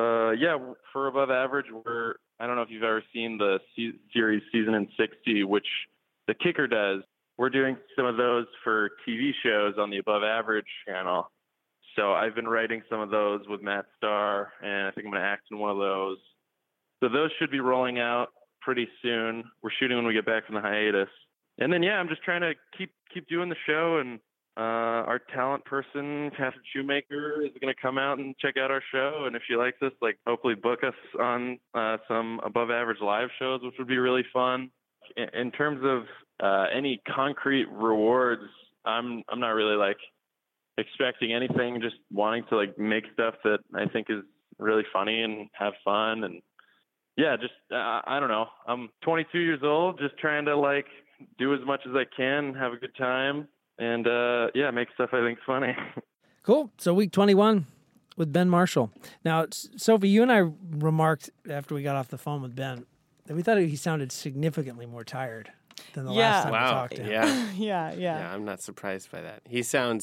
for Above Average, I don't know if you've ever seen the series Season in 60, which The Kicker does. We're doing some of those for TV shows on the Above Average channel. So I've been writing some of those with Matt Starr, and I think I'm going to act in one of those. So those should be rolling out pretty soon. We're shooting when we get back from the hiatus. And then, yeah, I'm just trying to keep doing the show. And our talent person, Catherine Shoemaker, is going to come out and check out our show. And if she likes us, like hopefully book us on some Above Average live shows, which would be really fun. In terms of any concrete rewards, I'm not really like expecting anything, just wanting to like make stuff that I think is really funny and have fun. And yeah, just I don't know. I'm 22 years old, just trying to like do as much as I can, have a good time, and make stuff I think's funny. Cool. So week 21 with Ben Marshall. Now, Sophie, you and I remarked after we got off the phone with Ben that we thought he sounded significantly more tired than the last time we talked to him. Yeah. Yeah. I'm not surprised by that. He sounds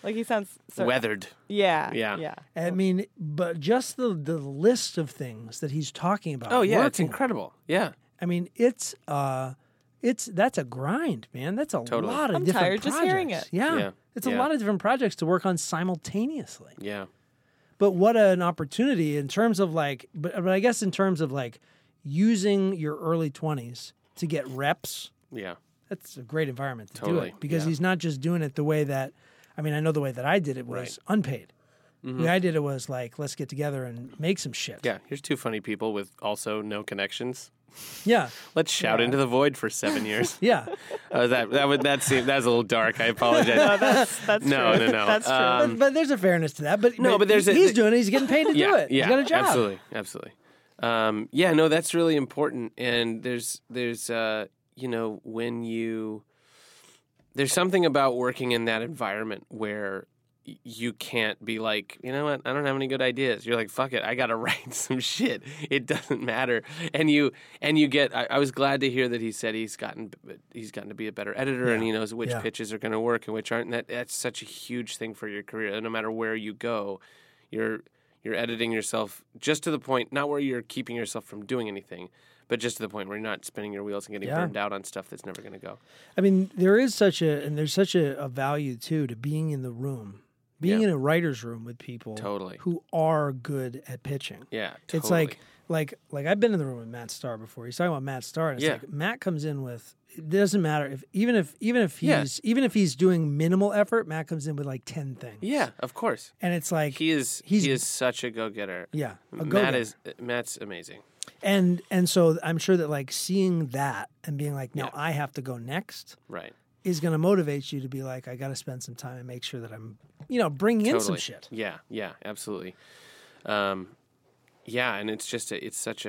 Like he sounds weathered. Yeah. Yeah. Yeah. I mean, but just the list of things that he's talking about. Oh yeah, it's working. incredible. Yeah. I mean, that's a grind, man. That's a Totally. lot of I'm different tired projects. just hearing it. Yeah. Yeah. It's a Yeah. lot of different projects to work on simultaneously. Yeah. But what an opportunity in terms of like, but I guess in terms of like using your early 20s to get reps, Yeah. that's a great environment to do Totally, it because yeah. he's not just doing it the way that, I mean, I know the way that I did it was Right. unpaid. The way I did it was like, let's get together and make some shit. Yeah. Here's two funny people with also no connections. Yeah. Let's shout into the void for 7 years. Yeah. That's a little dark. I apologize. That's No, true. no, no. That's true. But there's a fairness to that. But but there's he's doing it. He's getting paid to do yeah, it. yeah, He's got a job. absolutely. Yeah, no, that's really important. And there's there's something about working in that environment where you can't be like, you know what, I don't have any good ideas. You're like, fuck it, I got to write some shit. It doesn't matter. And you get. I was glad to hear that he said he's gotten to be a better editor and he knows which pitches are going to work and which aren't. And that's such a huge thing for your career. No matter where you go, you're editing yourself just to the point, not where you're keeping yourself from doing anything, but just to the point where you're not spinning your wheels and getting burned out on stuff that's never going to go. I mean, there's such a value too to being in the room. Being in a writer's room with people who are good at pitching. Yeah, totally. It's like I've been in the room with Matt Starr before. He's talking about Matt Starr, and it's like Matt comes in with, it doesn't matter even if he's doing minimal effort, Matt comes in with like 10 things. Yeah, of course. And it's like he is such a go-getter. Yeah, Matt's amazing. And so I'm sure that like seeing that and being like, now I have to go next. Right. Is going to motivate you to be like, I got to spend some time and make sure that I'm, bringing in some shit. Yeah, absolutely. And it's just it's such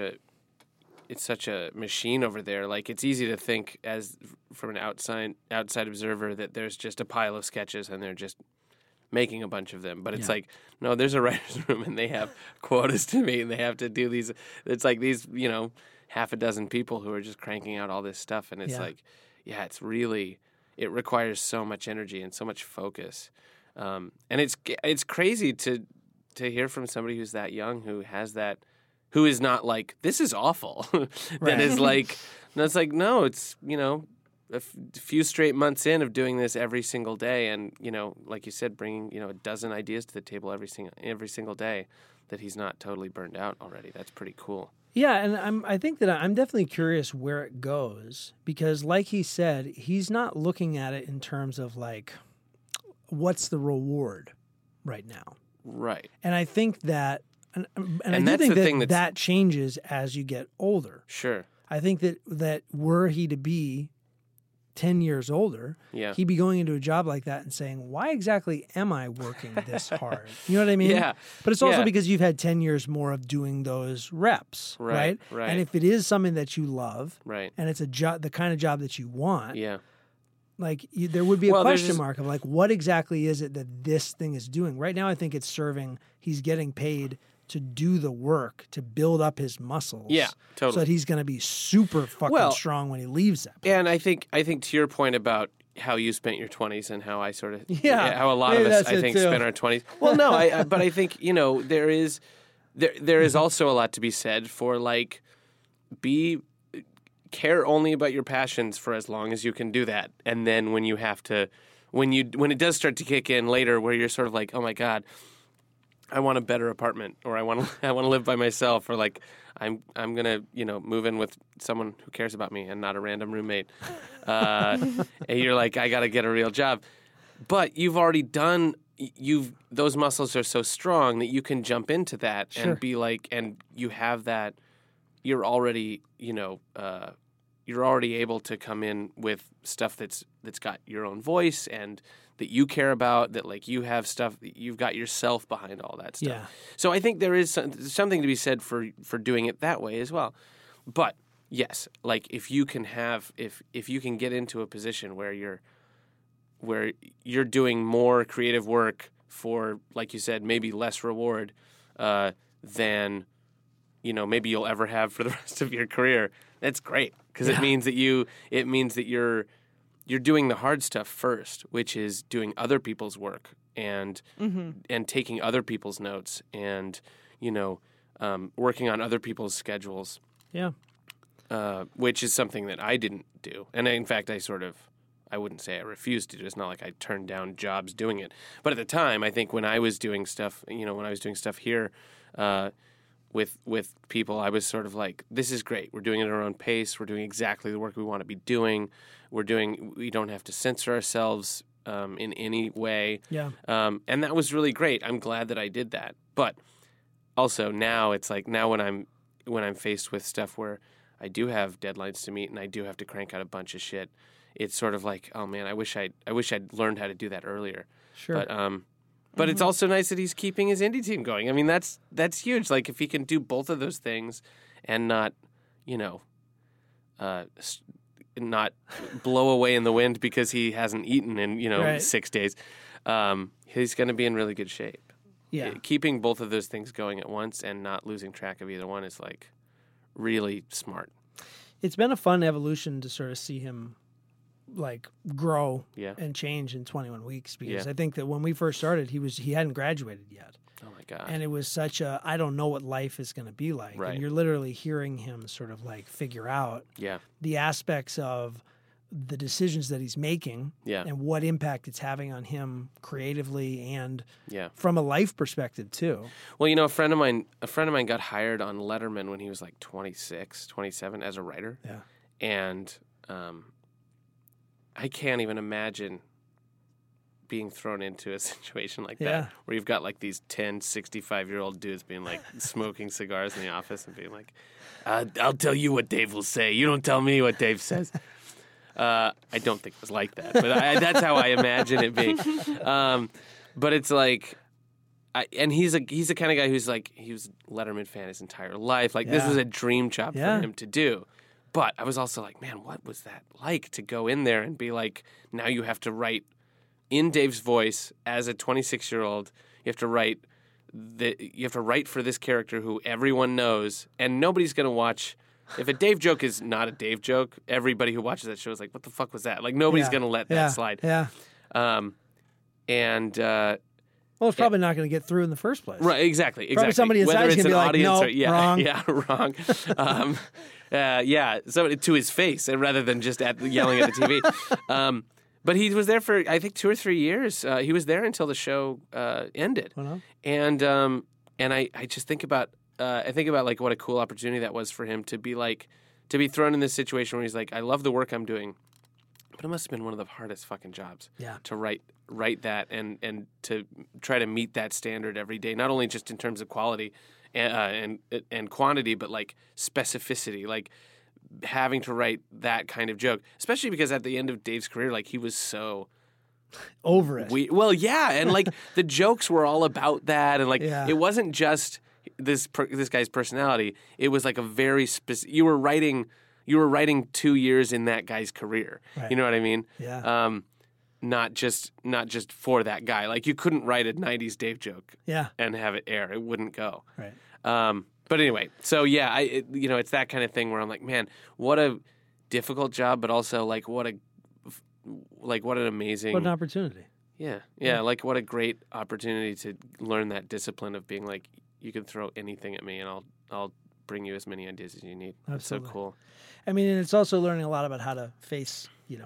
a machine over there. Like it's easy to think as from an outside observer that there's just a pile of sketches and they're just making a bunch of them. But it's like, no, there's a writer's room and they have quotas to meet and they have to do these. It's like these, half a dozen people who are just cranking out all this stuff. And it's like, it's really. It requires so much energy and so much focus, and it's crazy to hear from somebody who's that young who is not like, this is awful. That is like, no, it's like, no, it's a few straight months in of doing this every single day, and like you said, bringing a dozen ideas to the table every single day, that he's not totally burned out already. That's pretty cool. Yeah, and I think that I'm definitely curious where it goes because, like he said, he's not looking at it in terms of like, what's the reward right now? Right. And I think that, and I do that's think the thing that changes as you get older. Sure. I think that were he to be 10 years older, he'd be going into a job like that and saying, why exactly am I working this hard? You know what I mean? Yeah. But it's also because you've had 10 years more of doing those reps, right? Right. And if it is something that you love, right, and it's a job, the kind of job that you want, like there would be a well, question mark of like, what exactly is it that this thing is doing? Right now, I think it's serving, he's getting paid to do the work, to build up his muscles. Yeah, totally. So that he's going to be super fucking strong when he leaves that place. And I think to your point about how you spent your 20s and how I sort of, how a lot maybe of us, that's I think, it too. spent our 20s. Well, no, but I think, there is also a lot to be said for like, care only about your passions for as long as you can do that. And then when you have to, when it does start to kick in later where you're sort of like, oh my God, I want a better apartment, or I want to live by myself, or like I'm gonna move in with someone who cares about me and not a random roommate. And you're like, I got to get a real job, but you've already done. Those muscles are so strong that you can jump into that and be like, and you have that. You're already you're already able to come in with stuff that's got your own voice and that you care about, that like you have stuff, you've got yourself behind all that stuff. Yeah. So I think there is something to be said for doing it that way as well. But yes, like if you can get into a position where you're doing more creative work for, like you said, maybe less reward than maybe you'll ever have for the rest of your career, that's great because it means that you're you're doing the hard stuff first, which is doing other people's work and taking other people's notes and, working on other people's schedules. Yeah. Which is something that I didn't do. And in fact, I wouldn't say I refused to do it. It's not like I turned down jobs doing it. But at the time, I think when I was doing stuff, here with people, I was sort of like, this is great. We're doing it at our own pace. We're doing exactly the work we want to be doing. We don't have to censor ourselves in any way. Yeah. And that was really great. I'm glad that I did that. But also now it's like when I'm faced with stuff where I do have deadlines to meet and I do have to crank out a bunch of shit, it's sort of like, oh man, I wish I'd learned how to do that earlier. Sure. But it's also nice that he's keeping his indie team going. I mean, that's huge. Like if he can do both of those things and not, not blow away in the wind because he hasn't eaten in, Right. 6 days, he's going to be in really good shape. Yeah. Keeping both of those things going at once and not losing track of either one is like really smart. It's been a fun evolution to sort of see him like grow Yeah. and change in 21 weeks because Yeah. I think that when we first started, he hadn't graduated yet. Oh my God. And it was such I don't know what life is going to be like. Right. And you're literally hearing him sort of like figure out Yeah. the aspects of the decisions that he's making Yeah. and what impact it's having on him creatively and Yeah. from a life perspective too. Well, a friend of mine got hired on Letterman when he was like 26, 27 as a writer. Yeah. And I can't even imagine being thrown into a situation like Yeah. that where you've got like these 10, 65-year-old dudes being like smoking cigars in the office and being like, I'll tell you what Dave will say. You don't tell me what Dave says. I don't think it was like that, but that's how I imagine it being. But it's like, and he's the kind of guy who's like, he was a Letterman fan his entire life. Like this Yeah. was a dream job Yeah. for him to do. But I was also like, man, what was that like to go in there and be like, now you have to write in Dave's voice as a 26-year-old. You have to write for this character who everyone knows, and nobody's going to watch. If a Dave joke is not a Dave joke, everybody who watches that show is like, what the fuck was that? Like nobody's Yeah. going to let Yeah. that slide. Yeah. Well, it's probably not going to get through in the first place. Right, exactly. somebody inside Whether is it's gonna an be like, audience "No, or wrong." wrong. So to his face rather than just yelling at the TV. But he was there for I think 2 or 3 years. He was there until the show ended. Oh, no? And I just think about like what a cool opportunity that was for him to be thrown in this situation where he's like, I love the work I'm doing. But it must have been one of the hardest fucking jobs to write that and to try to meet that standard every day, not only just in terms of quality and quantity, but like specificity, like having to write that kind of joke, especially because at the end of Dave's career, like he was so Over it. and like the jokes were all about that, and like Yeah. it wasn't just this guy's personality. It was like a very specific. You were writing 2 years in that guy's career. Right. You know what I mean? Yeah. Not just for that guy. Like you couldn't write a '90s Dave joke Yeah. and have it air. It wouldn't go. Right. But anyway, so yeah, it's that kind of thing where I'm like, man, what a difficult job, but also like what an amazing, What an opportunity. yeah, like what a great opportunity to learn that discipline of being like, you can throw anything at me and I'll bring you as many ideas as you need. It's so Absolutely. cool. I mean, and it's also learning a lot about how to face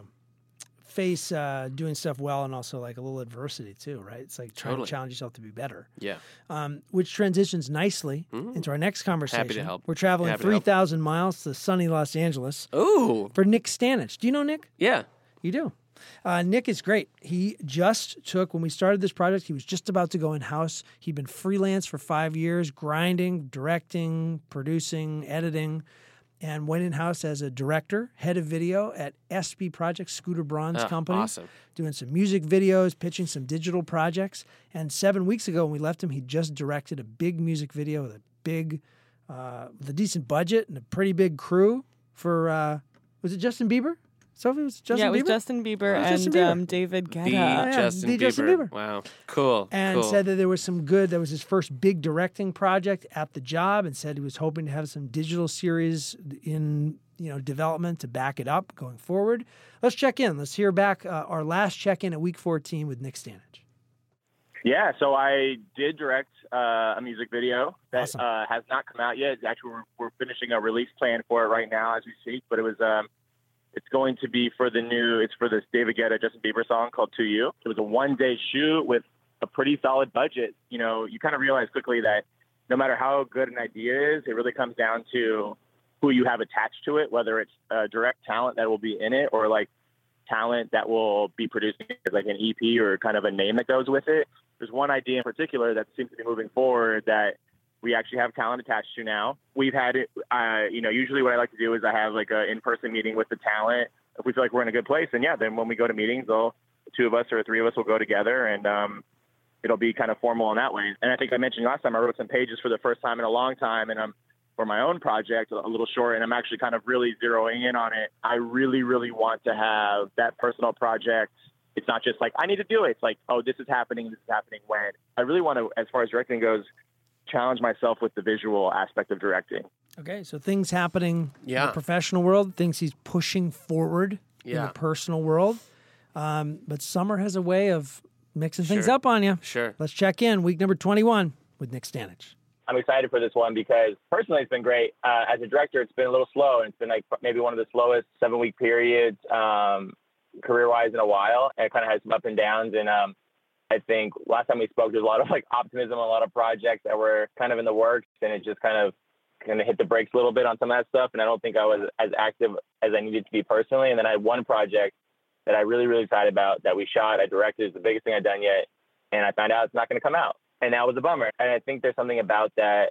doing stuff well and also like a little adversity too, right? It's like trying Totally. to challenge yourself to be better. Yeah. Which transitions nicely into our next conversation. Happy to help. We're traveling Happy to help. 3,000 miles to sunny Los Angeles Ooh. for Nick Stanich. Do you know Nick? Yeah. You do. Nick is great. He just when we started this project, he was just about to go in-house. He'd been freelance for 5 years, grinding, directing, producing, editing, and went in-house as a director, head of video at SB Projects, Scooter Braun's company. Awesome. Doing some music videos, pitching some digital projects. And 7 weeks ago when we left him, he just directed a big music video with a decent budget and a pretty big crew for, was it Justin Bieber? Sophie, was it Justin Bieber? Yeah, it was Justin Bieber Oh, and Justin Bieber. David The Guetta. Justin the Bieber. Justin Bieber. Wow. Cool. And cool. said that there was that was his first big directing project at the job, and said he was hoping to have some digital series in development to back it up going forward. Let's check in. Let's hear back our last check-in at week 14 with Nick Stanage. Yeah, so I did direct a music video that Awesome. Has not come out yet. Actually, we're finishing a release plan for it right now as we speak. But it was it's going to be for this David Guetta, Justin Bieber song called "To You." It was a 1-day shoot with a pretty solid budget. You kind of realize quickly that no matter how good an idea is, it really comes down to who you have attached to it, whether it's direct talent that will be in it or like talent that will be producing it, like an EP or kind of a name that goes with it. There's one idea in particular that seems to be moving forward that we actually have talent attached to now. We've had it, usually what I like to do is I have like an in-person meeting with the talent. If we feel like we're in a good place, then when we go to meetings, the 2 of us or 3 of us will go together and it'll be kind of formal in that way. And I think I mentioned last time I wrote some pages for the first time in a long time, and for my own project, a little short, and I'm actually kind of really zeroing in on it. I really, really want to have that personal project. It's not just like, I need to do it. It's like, oh, this is happening when. I really want to, as far as directing goes, challenge myself with the visual aspect of directing. Okay, so things happening in Yeah. the professional world, things he's pushing forward in Yeah. the personal world. But summer has a way of mixing things Sure. up on you. Sure. Let's check in. Week number 21 with Nick Stanage. I'm excited for this one because personally it's been great. As a director, it's been a little slow, and it's been like maybe one of the slowest 7-week periods career-wise in a while. And it kind of has some up and downs. And I think last time we spoke, there's a lot of like optimism, a lot of projects that were kind of in the works, and it just kind of hit the brakes a little bit on some of that stuff. And I don't think I was as active as I needed to be personally. And then I had one project that I really, really excited about that we shot. I directed. It's the biggest thing I've done yet. And I found out it's not going to come out. And that was a bummer. And I think there's something about that.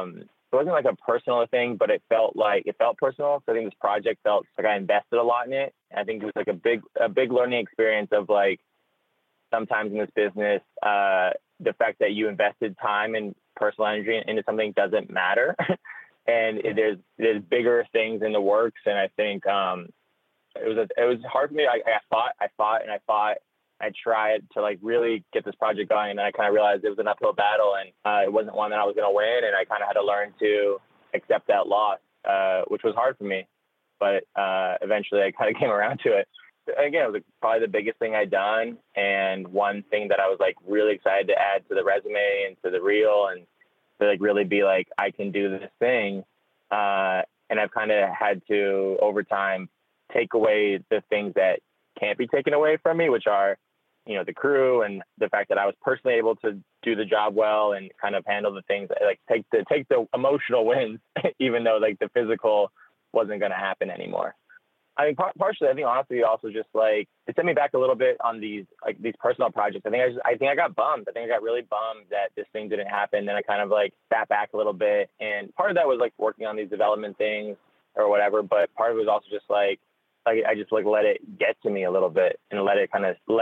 It wasn't like a personal thing, but it felt personal. So I think this project felt like I invested a lot in it. I think it was like a big learning experience of like sometimes in this business, the fact that you invested time and personal energy into something doesn't matter. And there's bigger things in the works. And I think it was hard for me. I fought. I tried to like really get this project going, and then I kind of realized it was an uphill battle, and it wasn't one that I was going to win. And I kind of had to learn to accept that loss, which was hard for me. But eventually I kind of came around to it. Again, it was probably the biggest thing I'd done, and one thing that I was like really excited to add to the resume and to the reel, and to like really be like, I can do this thing. And I've kind of had to over time take away the things that can't be taken away from me, which are, the crew and the fact that I was personally able to do the job well and kind of handle the things, like take the emotional wins, even though like the physical wasn't going to happen anymore. I mean, partially, I think honestly, also just like it sent me back a little bit on these personal projects. I think I got bummed. I think I got really bummed that this thing didn't happen. Then I kind of like sat back a little bit, and part of that was like working on these development things or whatever. But part of it was also just like I just like let it get to me a little bit and let it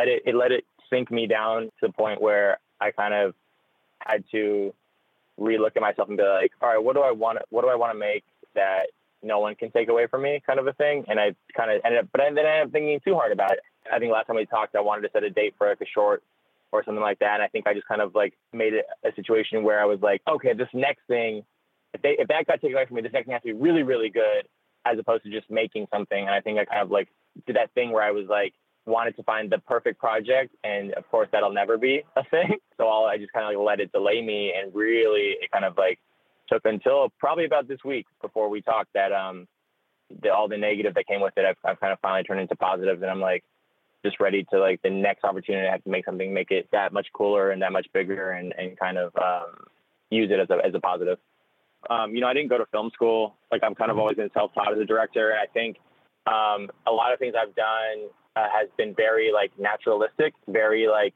sink me down to the point where I kind of had to relook at myself and be like, all right, what do I want to make that no one can take away from me, kind of a thing. And I kind of ended up, but then I ended up thinking too hard about it. I think last time we talked, I wanted to set a date for like a short or something like that. And I think I just kind of like made it a situation where I was like, okay, this next thing, if that got taken away from me, this next thing has to be really, really good, as opposed to just making something. And I think I kind of like did that thing where I was like, wanted to find the perfect project. And of course that'll never be a thing. So I just kind of like let it delay me, and really it kind of like took until probably about this week before we talked that all the negative that came with it, I've kind of finally turned into positives, and I'm like just ready to like the next opportunity I have to make something, make it that much cooler and that much bigger, and kind of use it as a positive. I didn't go to film school. Like I'm kind of always been self-taught as a director, and I think a lot of things I've done has been very like naturalistic, very like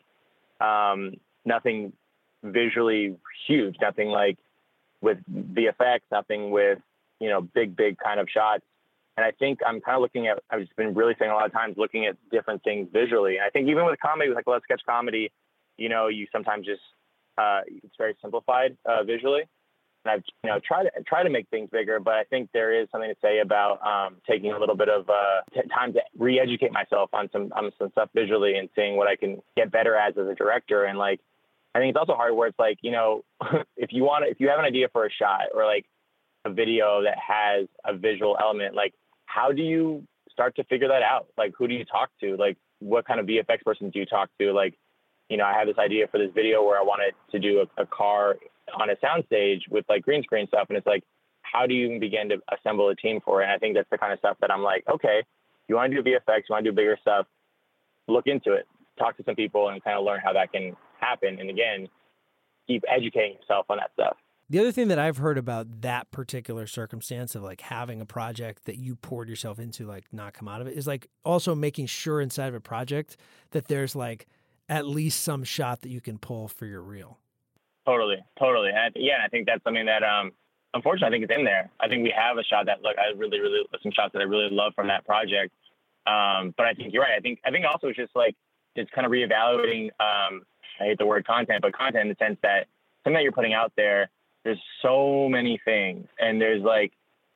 nothing visually huge, nothing like with VFX, nothing with, big kind of shots. And I think I'm kind of I've just been really saying a lot of times looking at different things visually. And I think even with comedy, like a lot of sketch comedy, you sometimes just, it's very simplified visually. And I've tried to make things bigger, but I think there is something to say about taking a little bit of time to re-educate myself on some stuff visually and seeing what I can get better as a director. And like, I think it's also hard where it's like, if you have an idea for a shot or like a video that has a visual element, like how do you start to figure that out? Like, who do you talk to? Like, what kind of VFX person do you talk to? Like, I have this idea for this video where I wanted to do a car on a soundstage with like green screen stuff. And it's like, how do you even begin to assemble a team for it? And I think that's the kind of stuff that I'm like, okay, you want to do VFX, you want to do bigger stuff, look into it, talk to some people and kind of learn how that can happen. And again, keep educating yourself on that stuff. The other thing that I've heard about that particular circumstance of like having a project that you poured yourself into, like not come out of it, is like also making sure inside of a project that there's like at least some shot that you can pull for your reel. Totally. And I think that's something that, unfortunately, I think it's in there. I think we have a shot that, look, I really, some shots that I really love from that project. But I think you're right. I think also it's just like, it's kind of reevaluating, I hate the word content, but content in the sense that something that you're putting out there, there's so many things. And there's like,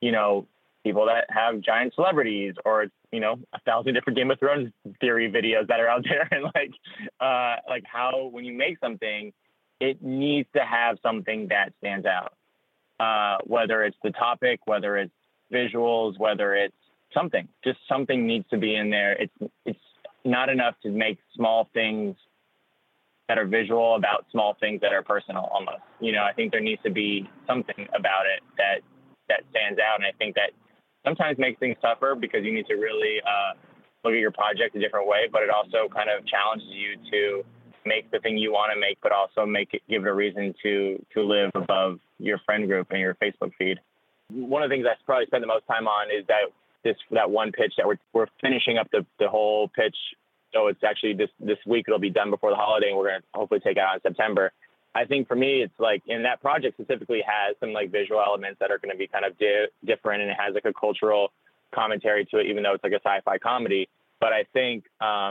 people that have giant celebrities or, 1,000 different Game of Thrones theory videos that are out there. And like how, when you make something, it needs to have something that stands out. Whether it's the topic, whether it's visuals, whether it's something, just something needs to be in there. It's not enough to make small things that are visual about small things that are personal almost. I think there needs to be something about it that stands out. And I think that sometimes makes things tougher because you need to really look at your project a different way, but it also kind of challenges you to make the thing you want to make, but also give it a reason to live above your friend group and your Facebook feed. One of the things I probably spend the most time on is that one pitch that we're finishing up the whole pitch. So it's actually this week, it'll be done before the holiday, and we're going to hopefully take it out in September. I think for me, it's like, in that project specifically has some like visual elements that are going to be kind of different, and it has like a cultural commentary to it, even though it's like a sci-fi comedy. But I think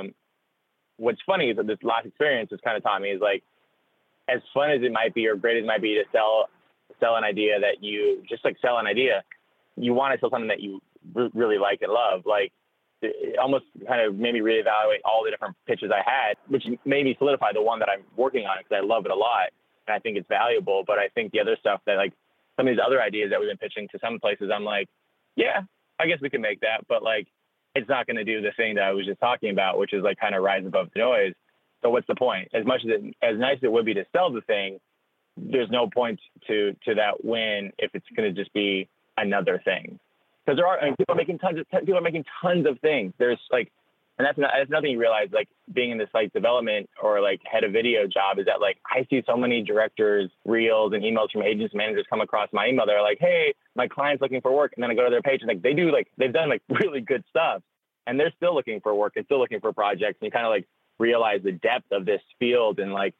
what's funny is that this last experience has kind of taught me is like, as fun as it might be or great as it might be to sell an idea that you just like sell an idea, you want to sell something that you really like and love. Like, it almost kind of made me reevaluate all the different pitches I had, which made me solidify the one that I'm working on because I love it a lot and I think it's valuable. But I think the other stuff that, like, some of these other ideas that we've been pitching to some places, I'm like, yeah, I guess we can make that, but like, it's not going to do the thing that I was just talking about, which is like kind of rise above the noise. So what's the point? As much as nice as it would be to sell the thing, there's no point to that win if it's going to just be another thing. Because people are making tons of things. There's like, and that's nothing you realize, like being in this like development or like head of video job, is that like I see so many directors, reels and emails from agents and managers come across my email. They're like, hey, my client's looking for work. And then I go to their page and like they've done like really good stuff and they're still looking for work and still looking for projects. And you kind of like realize the depth of this field and like,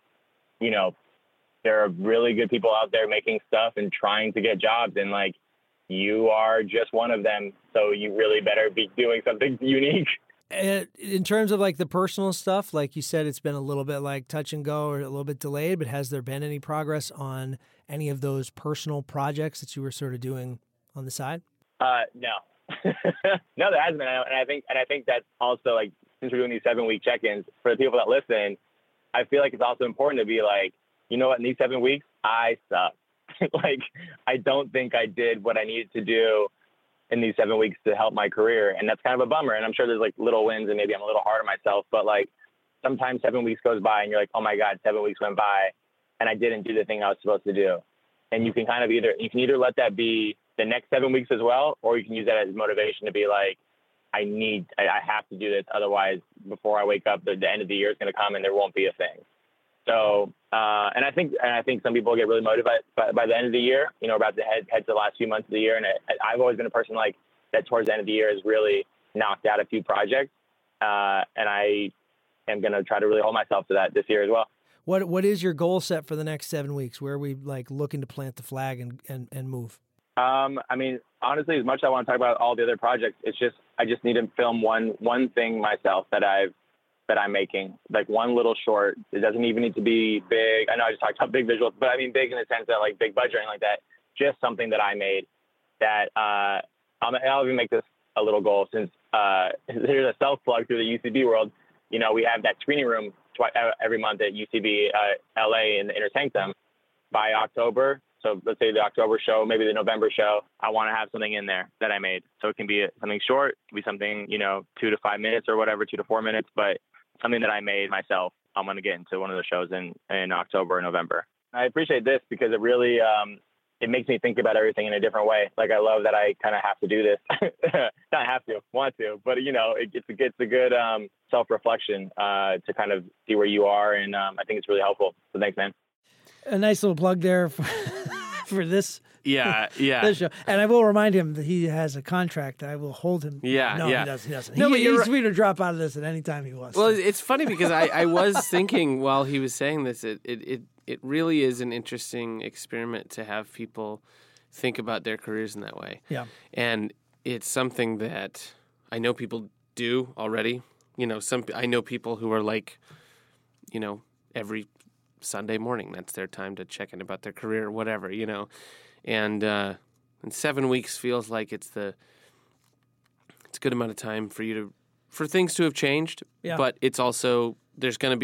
there are really good people out there making stuff and trying to get jobs, and like, you are just one of them. So you really better be doing something unique. In terms of like the personal stuff, like you said, it's been a little bit like touch and go or a little bit delayed, but has there been any progress on any of those personal projects that you were sort of doing on the side? No, no, there hasn't been. And I think that's also like, since we're doing these 7-week check-ins for the people that listen, I feel like it's also important to be like, you know what, in these 7 weeks, I suck. Like, I don't think I did what I needed to do in these 7 weeks to help my career. And that's kind of a bummer. And I'm sure there's like little wins and maybe I'm a little hard on myself, but like sometimes 7 weeks goes by and you're like, oh my God, 7 weeks went by and I didn't do the thing I was supposed to do. And you can kind of either let that be the next 7 weeks as well, or you can use that as motivation to be like, I have to do this. Otherwise, before I wake up, the end of the year is going to come and there won't be a thing. So, and I think some people get really motivated by the end of the year, about to head to the last few months of the year. And I've always been a person like that towards the end of the year has really knocked out a few projects. And I am going to try to really hold myself to that this year as well. What is your goal set for the next 7 weeks? Where are we like looking to plant the flag and move? I mean, honestly, as much as I want to talk about all the other projects, I just need to film one thing myself that I'm making, like one little short. It doesn't even need to be big. I know I just talked about big visuals, but I mean big in the sense that like big budget or anything like that. Just something that I made that I'll even make this a little goal, since there's a self plug through the UCB world. We have that screening room every month at UCB LA in the Inner Sanctum. By October, So let's say the October show, maybe the November show, I want to have something in there that I made. So it can be something short, it can be something, 2 to 5 minutes or whatever, 2 to 4 minutes, but something that I made myself. I'm going to get into one of the shows in October or November. I appreciate this because it really, it makes me think about everything in a different way. Like, I love that I kind of have to do this. Not have to, want to, but it's a good self-reflection to kind of see where you are. And I think it's really helpful. So thanks, man. A nice little plug there for this. Yeah. This show. And I will remind him that he has a contract. I will hold him. Yeah. No, yeah. he doesn't. No, He's free to drop out of this at any time he wants. Well, it's funny because I was thinking while he was saying this, it really is an interesting experiment to have people think about their careers in that way. Yeah. And it's something that I know people do already. I know people who are like, every Sunday morning, that's their time to check in about their career or whatever, And 7 weeks feels like it's a good amount of time for things to have changed. Yeah. But it's also there's going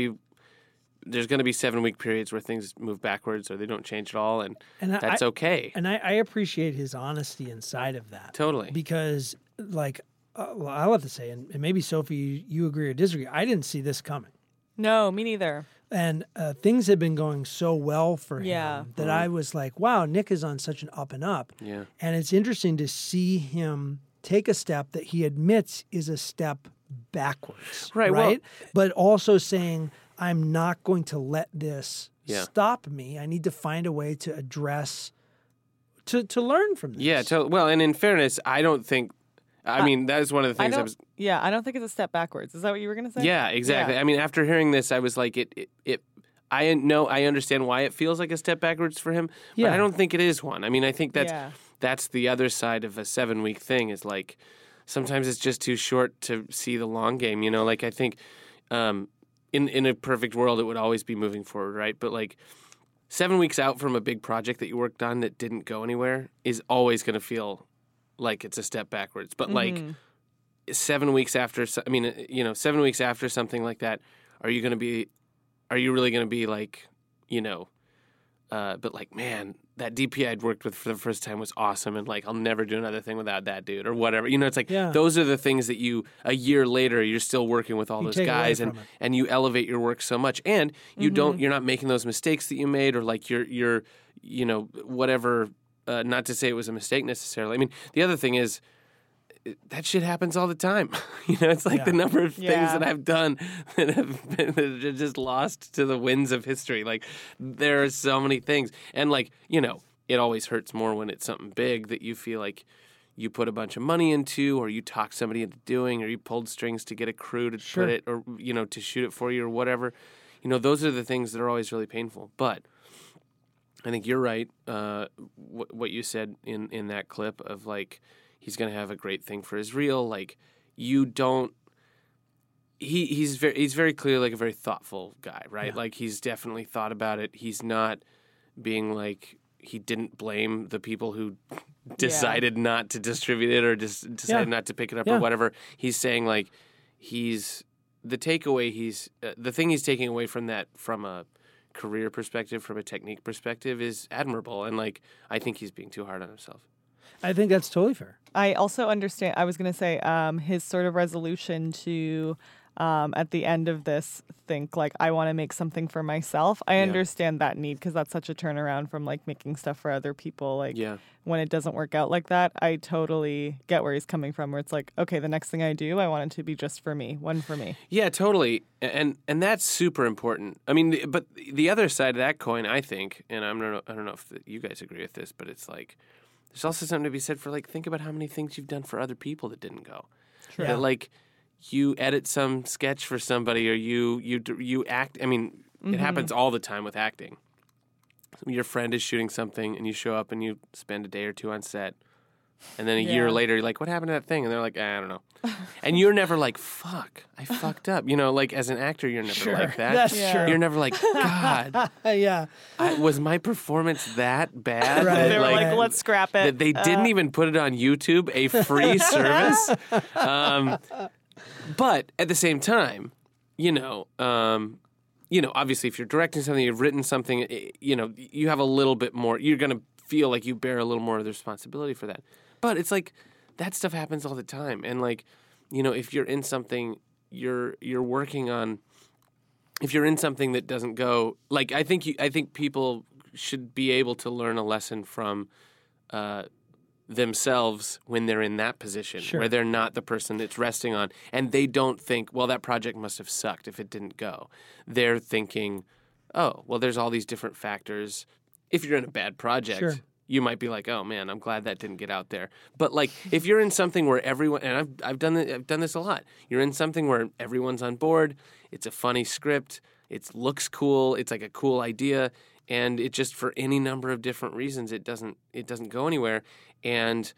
to be 7 week periods where things move backwards or they don't change at all, and that's okay. And I appreciate his honesty inside of that. Totally. Because, I'll have to say, and maybe Sophie, you agree or disagree, I didn't see this coming. No, me neither. And things had been going so well for him that I was like, wow, Nick is on such an up and up. Yeah. And it's interesting to see him take a step that he admits is a step backwards. Right. Right. Well, but also saying, I'm not going to let this Yeah. stop me. I need to find a way to address, to learn from this. Yeah. Well, and in fairness, I don't think. I mean, that is one of the things I was. Yeah, I don't think it's a step backwards. Is that what you were going to say? Yeah, exactly. Yeah. I mean, after hearing this, I was like, I understand why it feels like a step backwards for him, but Yeah. I don't think it is one. I mean, I think that's the other side of a 7 week thing is like sometimes it's just too short to see the long game. Like I think in a perfect world, it would always be moving forward, right? But like 7 weeks out from a big project that you worked on that didn't go anywhere is always going to feel like it's a step backwards. But like 7 weeks after, 7 weeks after something like that, are you really going to be like, but like, man, that DP I'd worked with for the first time was awesome. And like, I'll never do another thing without that dude or whatever. It's like, those are the things that a year later, you're still working with all those guys and you elevate your work so much. And you're not making those mistakes that you made or like you're whatever, not to say it was a mistake necessarily. I mean, the other thing is, that shit happens all the time. It's like the number of things that I've done that have been just lost to the winds of history. Like, there are so many things. And, like, it always hurts more when it's something big that you feel like you put a bunch of money into or you talked somebody into doing or you pulled strings to get a crew to put it or, to shoot it for you or whatever. Those are the things that are always really painful. But I think you're right, what you said in that clip of, like, he's going to have a great thing for his reel. Like, you don't. He's very clearly like a very thoughtful guy, right? Yeah. Like, he's definitely thought about it. He's not being like he didn't blame the people who decided not to distribute it or just decided not to pick it up or whatever. He's saying like the thing he's taking away from that from a career perspective, from a technique perspective, is admirable. And like, I think he's being too hard on himself. I think that's totally fair. I also understand, I was going to say, his sort of resolution to, at the end of this, think like, I want to make something for myself. I understand that need because that's such a turnaround from like making stuff for other people. Like when it doesn't work out like that, I totally get where he's coming from, where it's like, okay, the next thing I do, I want it to be just for me, one for me. Yeah, totally. And that's super important. I mean, but the other side of that coin, I think, and I don't know if you guys agree with this, but it's like, there's also something to be said for, like, think about how many things you've done for other people that didn't go. Sure. That, like, you edit some sketch for somebody or you act. I mean, it happens all the time with acting. Your friend is shooting something and you show up and you spend a day or two on set. And then a year later, you're like, what happened to that thing? And they're like, I don't know. And you're never like, fuck, I fucked up. Like as an actor, you're never like that. That's true. You're never like, God. Was my performance that bad? Right. They were like, let's scrap it. That they didn't even put it on YouTube, a free service. But at the same time, obviously if you're directing something, you've written something, you have a little bit more, you're going to feel like you bear a little more of the responsibility for that. But it's like that stuff happens all the time. And like, if you're in something you're working on, if you're in something that doesn't go, like I think people should be able to learn a lesson from themselves when they're in that position, where they're not the person that's resting on, and they don't think, well, that project must have sucked if it didn't go. They're thinking, oh, well, there's all these different factors. If you're in a bad project, you might be like, oh man, I'm glad that didn't get out there. But like, if you're in something where everyone, and I've done this a lot. You're in something where everyone's on board. It's a funny script. It looks cool. It's like a cool idea. And it just, for any number of different reasons, it doesn't go anywhere. And,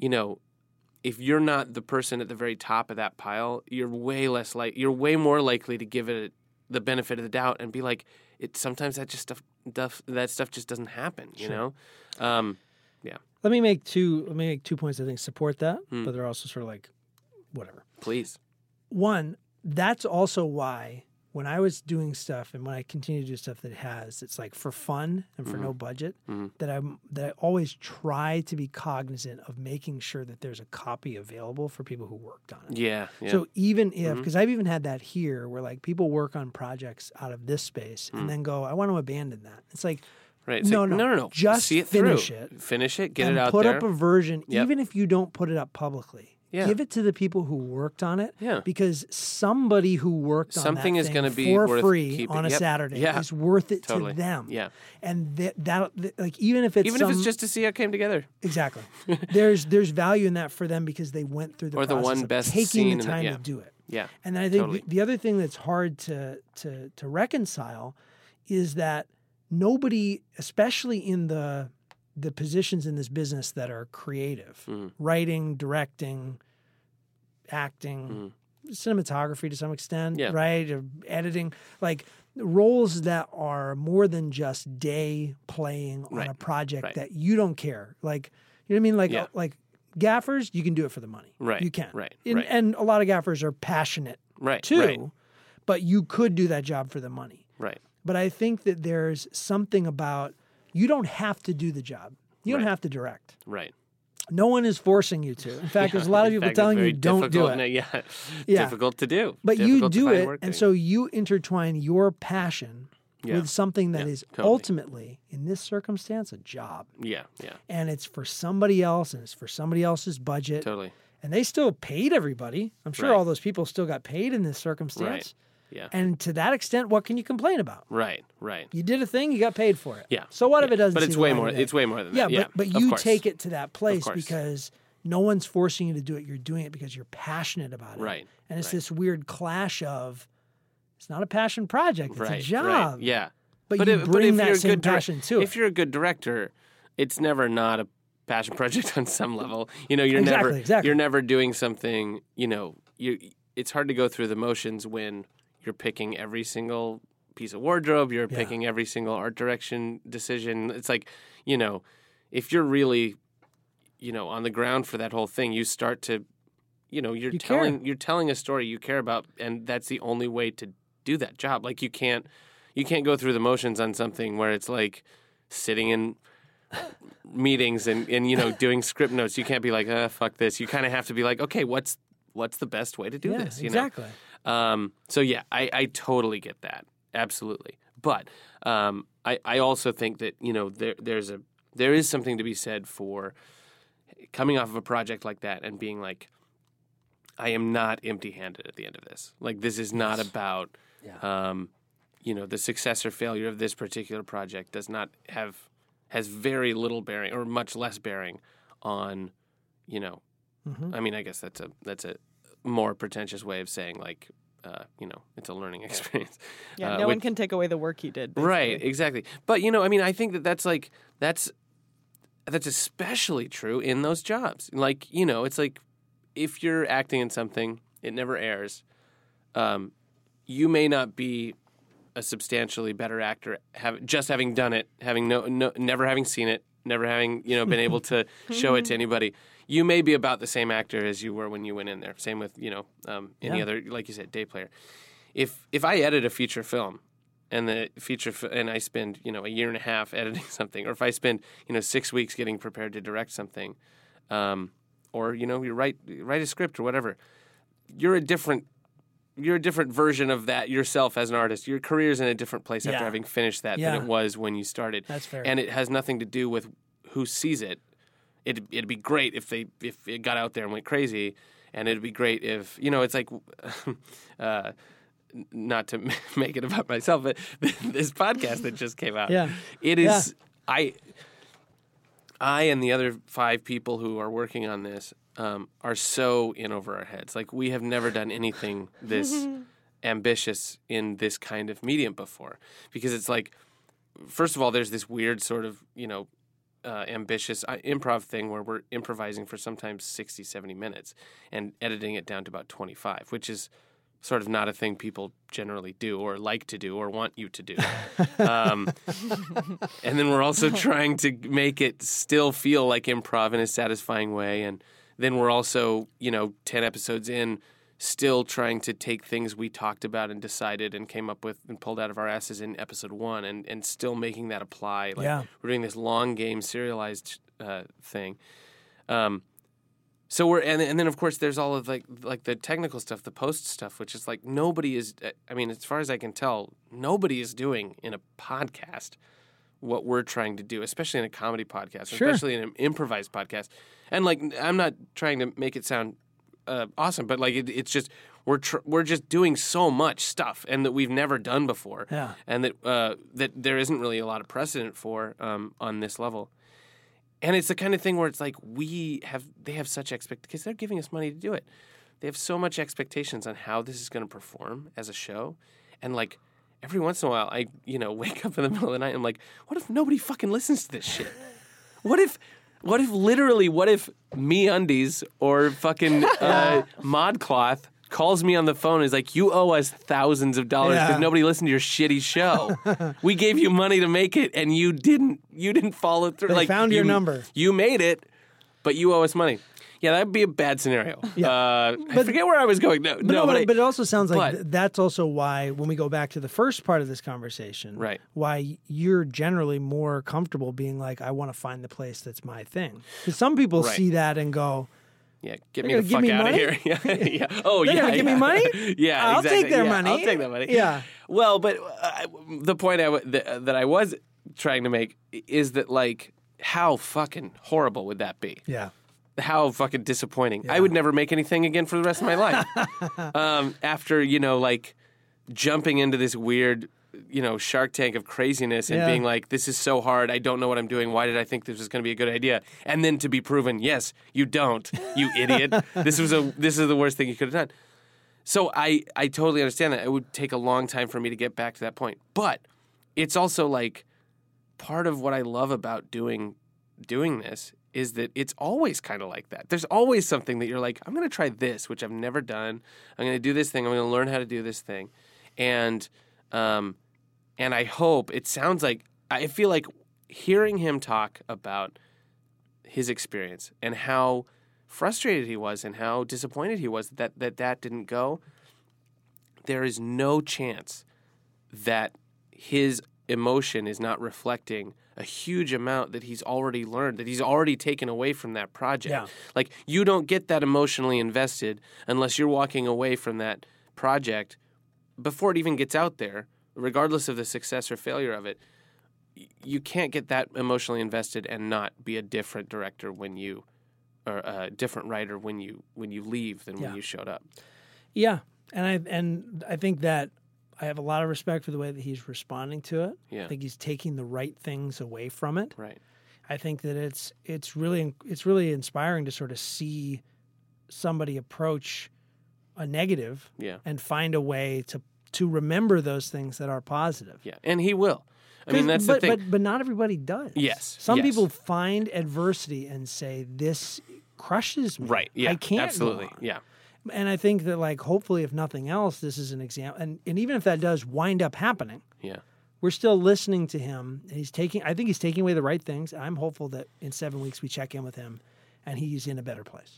if you're not the person at the very top of that pile, you're way more likely to give it the benefit of the doubt and be like, sometimes that stuff just doesn't happen, you know? Yeah. Let me make two points I think support that, but they're also sort of like, whatever. Please. One, that's also why when I was doing stuff and when I continue to do stuff it's like for fun and for no budget, that I always try to be cognizant of making sure that there's a copy available for people who worked on it. Yeah. So even if, because I've even had that here where like people work on projects out of this space and then go, I want to abandon that. It's like, right. It's no. Just see it finish through. it. Finish it, get and it out put there. up a version, even if you don't put it up publicly. Yeah. Give it to the people who worked on it, Yeah. because somebody who worked on Something that is thing going to be for worth free keeping. on a Yep. Saturday Yeah. is worth it Totally. to them. Yeah. And that like even if it's if it's just to see how it came together. exactly, there's value in that for them because they went through the Or the process one of best taking scene the in time the- to do it. Yeah. And then I think Totally. the other thing that's hard to reconcile is that nobody, especially in the positions in this business that are creative, writing, directing, acting, cinematography to some extent, right? Or editing, like roles that are more than just day playing on a project that you don't care. Like, you know what I mean? Like, like gaffers, you can do it for the money. Right. You can. Right. And a lot of gaffers are passionate too, Right. but you could do that job for the money. Right. But I think that there's something about, you don't have to do the job. You don't have to direct. Right. No one is forcing you to. In fact, there's a lot of people telling you don't do it. Yeah. Yeah. Difficult to do. But you Difficult to do find it, work and doing. so you intertwine your passion with something that is totally. ultimately, in this circumstance, a job. Yeah. Yeah. And it's for somebody else, and it's for somebody else's budget. Totally. And they still paid everybody. I'm sure Right. all those people still got paid in this circumstance. Right. Yeah. And to that extent, what can you complain about? Right. Right. You did a thing, you got paid for it. Yeah. So what if Yeah. it doesn't? But see it's the way light more. of day? It's way more than Yeah, that. Yeah. but of you course. take it to that place course. because no one's forcing you to do it. You're doing it because you're passionate about it. Right. And it's Right. this weird clash of, it's not a passion project, it's Right. a job. Right. Yeah. But But you if bring you're that a same good passion to it. If you're a good director, it's never not a passion project on some level. You're Exactly. you're never doing something. It's hard to go through the motions when you're picking every single piece of wardrobe. You're picking every single art direction decision. It's like, if you're really, on the ground for that whole thing, you start to, you're telling a story you care about, and that's the only way to do that job. Like you can't go through the motions on something where it's like sitting in meetings and doing script notes. You can't be like, fuck this. You kind of have to be like, okay, what's the best way to do this? Exactly. So yeah, I totally get that. Absolutely. But I also think that, there is something to be said for coming off of a project like that and being like, I am not empty-handed at the end of this. Like, this is not about, the success or failure of this particular project has very little bearing or much less bearing on, I mean, I guess that's a more pretentious way of saying like, it's a learning experience. Yeah, no one can take away the work you did. Basically. Right, exactly. But, I think that's especially true in those jobs. Like, it's like if you're acting in something, it never airs. You may not be a substantially better actor just having done it, never having seen it, never having, been able to show it to anybody. You may be about the same actor as you were when you went in there. Same with, any other, like you said, day player. If I edit a feature film and the and I spend, a year and a half editing something, or if I spend, 6 weeks getting prepared to direct something, or, you write a script or whatever, you're a different version of that yourself as an artist. Your career's in a different place after having finished that than it was when you started. That's fair. And it has nothing to do with who sees it. It'd be great if it got out there and went crazy, and it'd be great if, it's like, not to make it about myself, but this podcast that just came out. Yeah. It is, I and the other 5 people who are working on this are so in over our heads. Like, we have never done anything this ambitious in this kind of medium before. Because it's like, first of all, there's this weird sort of, ambitious improv thing where we're improvising for sometimes 60, 70 minutes and editing it down to about 25, which is sort of not a thing people generally do or like to do or want you to do. And then we're also trying to make it still feel like improv in a satisfying way. And then we're also, 10 episodes in, still trying to take things we talked about and decided and came up with and pulled out of our asses in episode 1 and still making that apply. Like, we're doing this long game serialized thing. So and then of course there's all of like the technical stuff, the post stuff, which is like nobody is. I mean, as far as I can tell, nobody is doing in a podcast what we're trying to do, especially in a comedy podcast, especially in an improvised podcast. And like, I'm not trying to make it sound awesome, but like it's just we're just doing so much stuff and that we've never done before, and that there isn't really a lot of precedent for on this level. And it's the kind of thing where it's like they have such expectations because they're giving us money to do it. They have so much expectations on how this is going to perform as a show, and like every once in a while, I wake up in the middle of the night and I'm like, what if nobody fucking listens to this shit? What if MeUndies or fucking ModCloth calls me on the phone and is like, you owe us thousands of dollars because nobody listened to your shitty show. We gave you money to make it and you didn't follow through. They found your number. You made it, but you owe us money. Yeah, that would be a bad scenario. I forget where I was going. But it also sounds like that's also why, when we go back to the first part of this conversation, why you're generally more comfortable being like, I want to find the place that's my thing. Because some people see that and go, yeah, get me the fuck out of here. Yeah. Oh, They're gonna give me money? Yeah, I'll exactly. take their money. I'll take that money. Yeah. Well, but the point that I was trying to make is that, like, how fucking horrible would that be? Yeah. How fucking disappointing. Yeah. I would never make anything again for the rest of my life. After, like, jumping into this weird, Shark Tank of craziness and being like, this is so hard. I don't know what I'm doing. Why did I think this was going to be a good idea? And then to be proven, yes, you don't, you idiot. This is the worst thing you could have done. So I totally understand that. It would take a long time for me to get back to that point. But it's also like part of what I love about doing this is that it's always kind of like that. There's always something that you're like, I'm going to try this, which I've never done. I'm going to do this thing. I'm going to learn how to do this thing. And I hope, it sounds like, I feel like hearing him talk about his experience and how frustrated he was and how disappointed he was that didn't go, there is no chance that his emotion is not reflecting a huge amount that he's already learned, that he's already taken away from that project. Yeah. Like, you don't get that emotionally invested unless you're walking away from that project before it even gets out there, regardless of the success or failure of it. You can't get that emotionally invested and not be a different director or a different writer when you leave than when you showed up. Yeah, and I think that I have a lot of respect for the way that he's responding to it. Yeah. I think he's taking the right things away from it. Right. I think that it's really inspiring to sort of see somebody approach a negative and find a way to remember those things that are positive. Yeah, and he will. I mean, that's the thing. But not everybody does. Yes. Some people find adversity and say, this crushes me. Right, yeah. I can't absolutely. go on. Yeah. And I think that, like, hopefully, if nothing else, this is an example. And even if that does wind up happening, we're still listening to him. And I think he's taking away the right things. I'm hopeful that in 7 weeks we check in with him and he's in a better place. Yeah.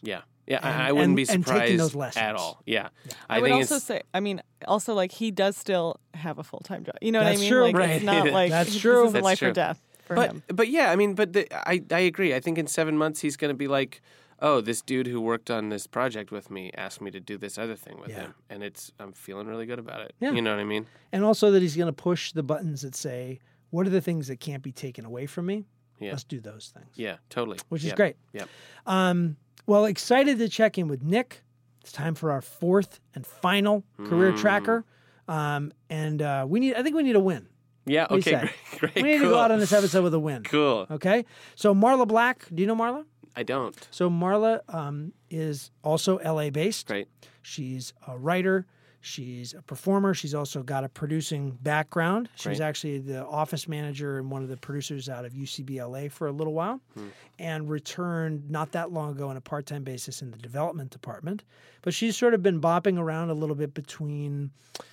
Yeah, I wouldn't be and taking those surprised lessons. at all. Yeah. I would also say, I mean, also like he does still have a full-time job. You know what I mean? True. Like Right. it's not like That's true. This isn't That's life true. or death for him. But yeah, I mean, I agree. I think in 7 months he's going to be like, oh, this dude who worked on this project with me asked me to do this other thing with him, and I'm feeling really good about it. Yeah. You know what I mean? And also that he's going to push the buttons that say, what are the things that can't be taken away from me? Yeah. Let's do those things. Yeah, totally. Which is great. Yep. Well, excited to check in with Nick. It's time for our fourth and final career tracker. I think we need a win. Yeah, What do you okay, say? great. We need to go out on this episode with a win. Cool. Okay? So Marla Black, do you know Marla? I don't. So Marla is also LA-based. Great. She's a writer. She's a performer. She's also got a producing background. She was Great. actually the office manager and one of the producers out of UCB LA for a little while and returned not that long ago on a part-time basis in the development department. But she's sort of been bopping around a little bit between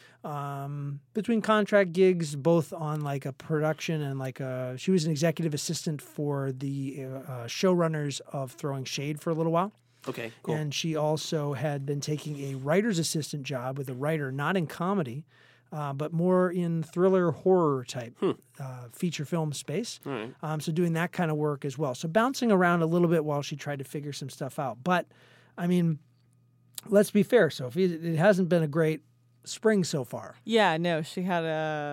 contract gigs, both on like a production and she was an executive assistant for the showrunners of Throwing Shade for a little while. Okay, cool. And she also had been taking a writer's assistant job with a writer, not in comedy, but more in thriller horror type feature film space. All right. So doing that kind of work as well. So bouncing around a little bit while she tried to figure some stuff out. But, I mean, let's be fair, Sophie. It hasn't been a great spring so far. Yeah, no, she had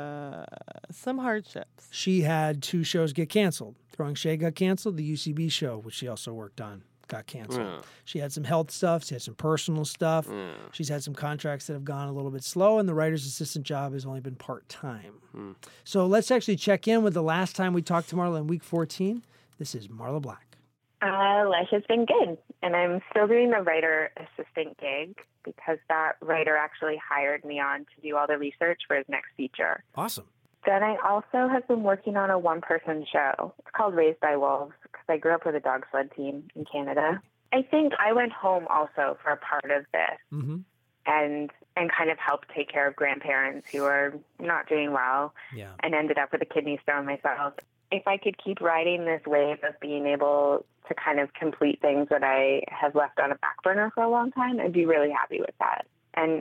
some hardships. She had 2 shows get canceled. Throwing Shade got canceled. The UCB show, which she also worked on, got canceled. Yeah. She had some health stuff. She had some personal stuff. She's had some contracts that have gone a little bit slow, and the writer's assistant job has only been part-time. So let's actually check in with the last time we talked to Marla in week 14. This is Marla Black. Life has been good, and I'm still doing the writer assistant gig because that writer actually hired me on to do all the research for his next feature. Awesome. Then I also have been working on a one-person show. It's called Raised by Wolves because I grew up with a dog sled team in Canada. I think I went home also for a part of this and kind of helped take care of grandparents who are not doing well and ended up with a kidney stone myself. If I could keep riding this wave of being able to kind of complete things that I have left on a back burner for a long time, I'd be really happy with that. And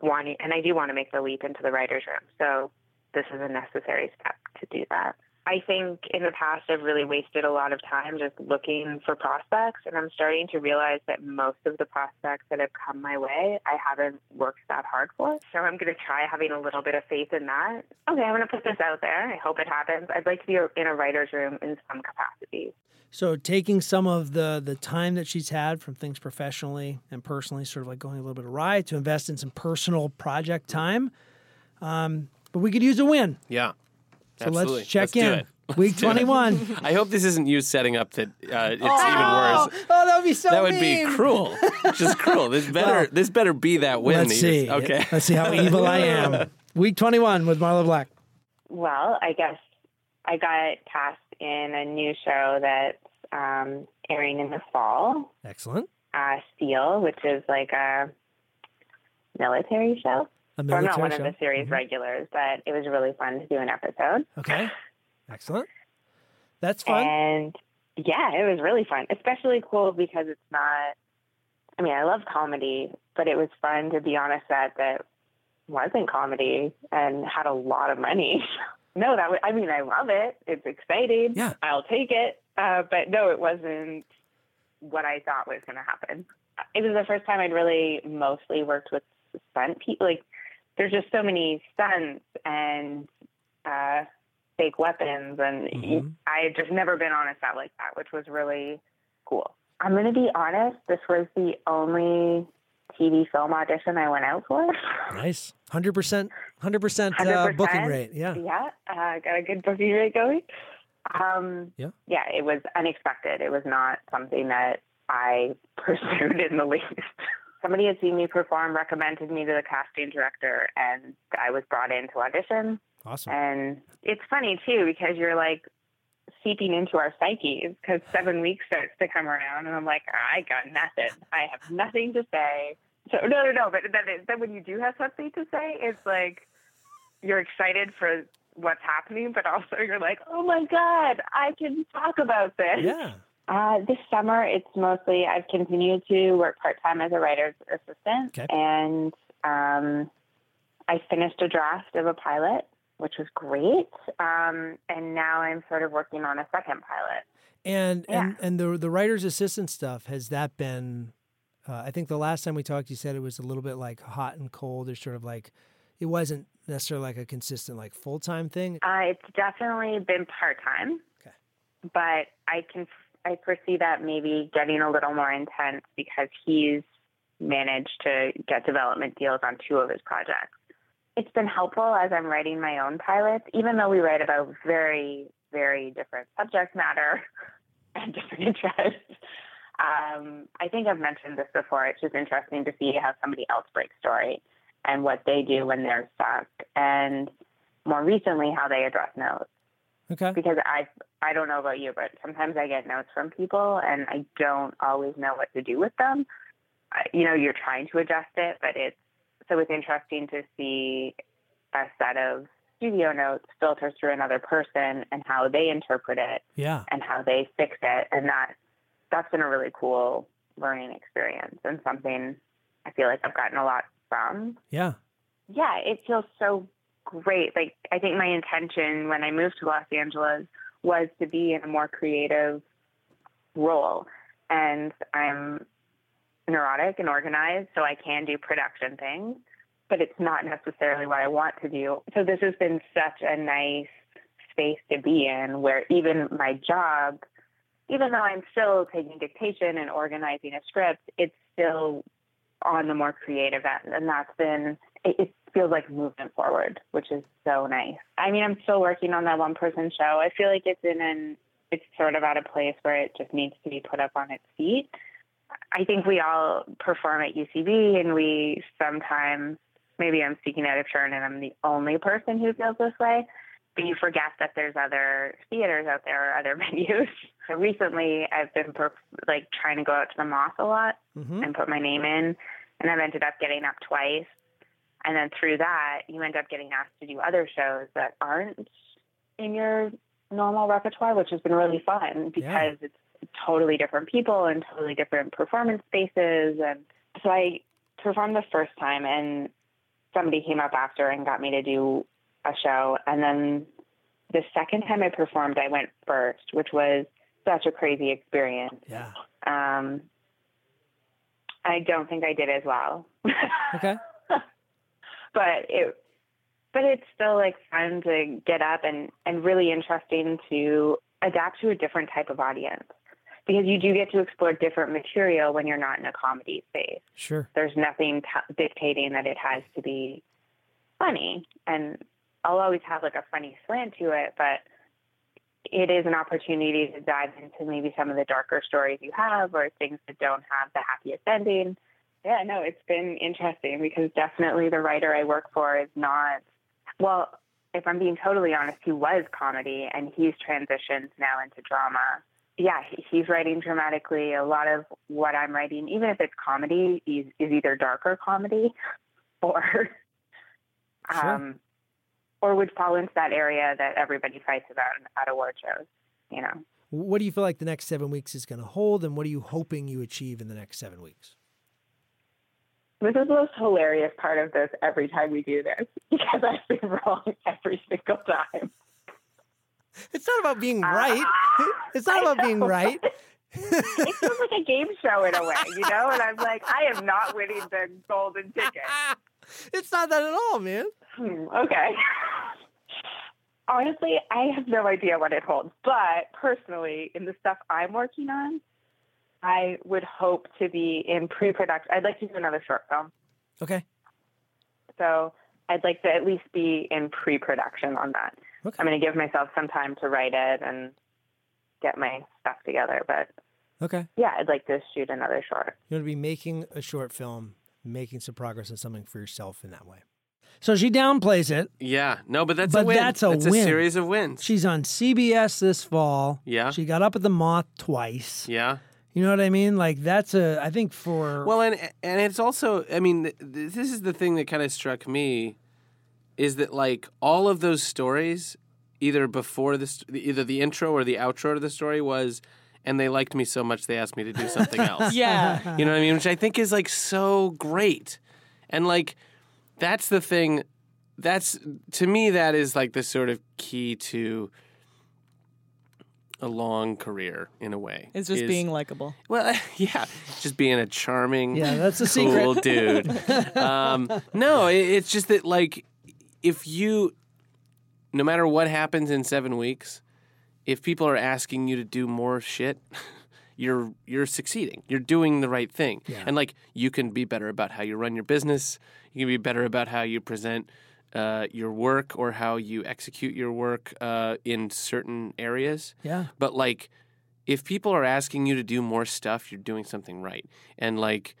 I do want to make the leap into the writer's room. So this is a necessary step to do that. I think in the past I've really wasted a lot of time just looking for prospects, and I'm starting to realize that most of the prospects that have come my way I haven't worked that hard for. So I'm going to try having a little bit of faith in that. Okay, I'm going to put this out there. I hope it happens. I'd like to be in a writer's room in some capacity. So taking some of the time that she's had from things professionally and personally, sort of like going a little bit awry, to invest in some personal project time. But we could use a win. Yeah. So Absolutely. let's check do in. it. Week 21. I hope this isn't you setting up that it's even worse. Oh, that would be so That would mean. be cruel. Just cruel. This better be that win. Let's see. Okay. Let's see how evil I am. Week 21 with Marla Black. Well, I guess I got cast in a new show that's airing in the fall, Excellent. Steel, which is like a military show. A So I'm not military one show. of the series regulars, but it was really fun to do an episode. Okay. Excellent. That's fun. And yeah, it was really fun, especially cool because it's not, I mean, I love comedy, but it was fun to be on a set that wasn't comedy and had a lot of money. No, I mean, I love it. It's exciting. Yeah. I'll take it. But no, it wasn't what I thought was going to happen. It was the first time I'd really mostly worked with stunt people. Like, there's just so many stunts and fake weapons, and I had just never been on a set like that, which was really cool. I'm going to be honest, this was the only TV film audition I went out for. Nice. 100% 100%, booking rate. Yeah. Yeah, got a good booking rate going. Yeah, it was unexpected. It was not something that I pursued in the least. Somebody had seen me perform, recommended me to the casting director, and I was brought in to audition. Awesome. And it's funny, too, because you're like seeping into our psyches because 7 weeks starts to come around, and I'm like, I got nothing. I have nothing to say. So, no. But then when you do have something to say, it's like you're excited for what's happening, but also you're like, oh, my God, I can talk about this. Yeah. This summer, it's mostly I've continued to work part-time as a writer's assistant. Okay. And I finished a draft of a pilot, which was great. And now I'm sort of working on a second pilot. And the writer's assistant stuff, has that been, I think the last time we talked, you said it was a little bit like hot and cold. There's sort of like, it wasn't necessarily like a consistent like full-time thing. It's definitely been part-time. Okay. But I foresee that maybe getting a little more intense because he's managed to get development deals on 2 of his projects. It's been helpful as I'm writing my own pilots, even though we write about very, very different subject matter and different interests. I think I've mentioned this before. It's just interesting to see how somebody else breaks story and what they do when they're stuck, and more recently how they address notes. Okay. Because I don't know about you, but sometimes I get notes from people and I don't always know what to do with them. You're trying to adjust it, but it's interesting to see a set of studio notes filter through another person and how they interpret it, and how they fix it, and that's been a really cool learning experience and something I feel like I've gotten a lot from. Yeah, it feels so great. Like, I think my intention when I moved to Los Angeles was to be in a more creative role, and I'm neurotic and organized, so I can do production things, but it's not necessarily what I want to do. So this has been such a nice space to be in, where even my job, even though I'm still taking dictation and organizing a script, it's still on the more creative end. And that's been, it feels like movement forward, which is so nice. I mean, I'm still working on that one-person show. I feel like it's sort of at a place where it just needs to be put up on its feet. I think we all perform at UCB, and we sometimes, maybe I'm speaking out of turn and I'm the only person who feels this way, but you forget that there's other theaters out there or other venues. So recently I've been trying to go out to the Moth a lot and put my name in, and I've ended up getting up twice. And then through that, you end up getting asked to do other shows that aren't in your normal repertoire, which has been really fun because it's totally different people and totally different performance spaces. And so I performed the first time, and somebody came up after and got me to do a show. And then the second time I performed, I went first, which was such a crazy experience. Yeah. I don't think I did as well. Okay. But it's still like fun to get up and really interesting to adapt to a different type of audience, because you do get to explore different material when you're not in a comedy space. Sure. There's nothing dictating that it has to be funny, and I'll always have like a funny slant to it, but it is an opportunity to dive into maybe some of the darker stories you have, or things that don't have the happiest ending. Yeah, no, it's been interesting, because definitely the writer I work for is not, well, if I'm being totally honest, he was comedy and he's transitioned now into drama. Yeah, he's writing dramatically. A lot of what I'm writing, even if it's comedy, is either darker comedy or would fall into that area that everybody fights about at award shows, you know. What do you feel like the next 7 weeks is going to hold, and what are you hoping you achieve in the next 7 weeks? This is the most hilarious part of this every time we do this, because I've been wrong every single time. It's not about being right. It's not about being right. It feels like a game show in a way, you know? And I'm like, I am not winning the golden ticket. It's not that at all, man. Okay. Honestly, I have no idea what it holds. But personally, in the stuff I'm working on, I would hope to be in pre-production. I'd like to do another short film. Okay. So I'd like to at least be in pre-production on that. Okay. I'm going to give myself some time to write it and get my stuff together. But okay. Yeah, I'd like to shoot another short. You want to be making a short film, making some progress on something for yourself in that way. So she downplays it. Yeah. No, but that's a win. That's a win. A series of wins. She's on CBS this fall. Yeah. She got up at the Moth twice. Yeah. You know what I mean? Like, that's I think for... Well, and it's also, I mean, this is the thing that kind of struck me, is that, like, all of those stories, either before either the intro or the outro to the story was and they liked me so much they asked me to do something else. Yeah. You know what I mean? Which I think is like so great. And like that's the thing, to me that is like the sort of key to a long career in a way. It's just being likable. Well, yeah, just being a charming, that's a cool secret. dude. No, it's just that like if you, no matter what happens in 7 weeks, if people are asking you to do more shit, you're succeeding. You're doing the right thing. Yeah. And like you can be better about how you run your business. You can be better about how you present your work or how you execute your work in certain areas. Yeah. But like if people are asking you to do more stuff, you're doing something right. And like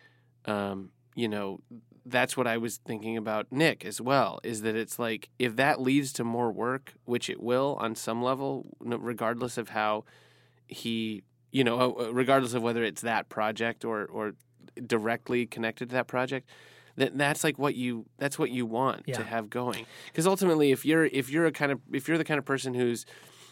that's what I was thinking about Nick as well, is that it's like if that leads to more work, which it will on some level, regardless of how he, regardless of whether it's that project or directly connected to that project, that's like what you want to have going. Because ultimately, if you're the kind of person who's,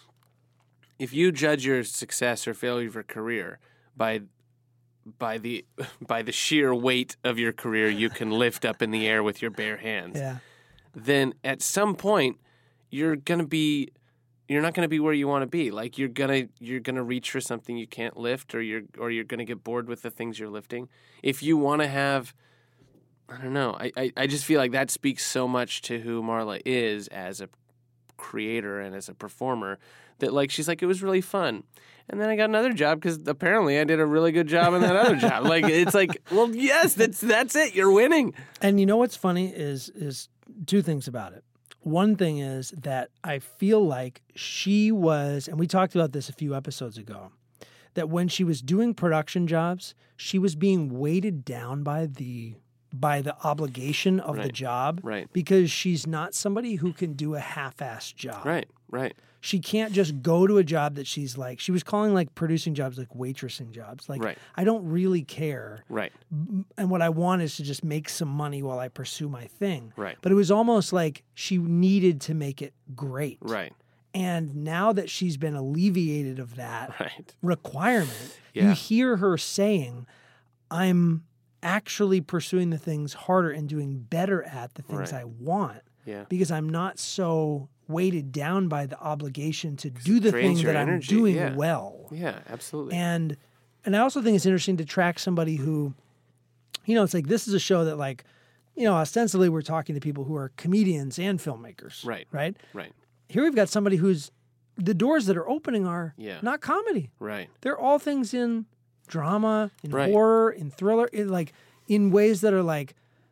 if you judge your success or failure of your career by the sheer weight of your career you can lift up in the air with your bare hands, then at some point you're not going to be where you want to be. Like you're gonna reach for something you can't lift, or you're gonna get bored with the things you're lifting. If you want to have, I don't know, I just feel like that speaks so much to who Marla is as a creator and as a performer, that like she's like, it was really fun. And then I got another job because apparently I did a really good job in that other job. Like it's like, well, yes, that's it. You're winning. And you know what's funny is two things about it. One thing is that I feel like she was, and we talked about this a few episodes ago, that when she was doing production jobs, she was being weighted down by the obligation of the job, right? Because she's not somebody who can do a half-assed job, right? She can't just go to a job that she's like, she was calling like producing jobs like waitressing jobs. Like, I don't really care. Right. And what I want is to just make some money while I pursue my thing. Right. But it was almost like she needed to make it great. Right. And now that she's been alleviated of that requirement, Yeah. you hear her saying, I'm actually pursuing the things harder and doing better at the things I want. Yeah. Because I'm not so weighted down by the obligation to do the thing that I'm energy. doing well. Yeah, absolutely. And I also think it's interesting to track somebody who, it's like this is a show that like, ostensibly we're talking to people who are comedians and filmmakers. Right. Right? Right. Here we've got somebody who's, the doors that are opening are not comedy. Right. They're all things in drama, in horror, in thriller, in ways that are like,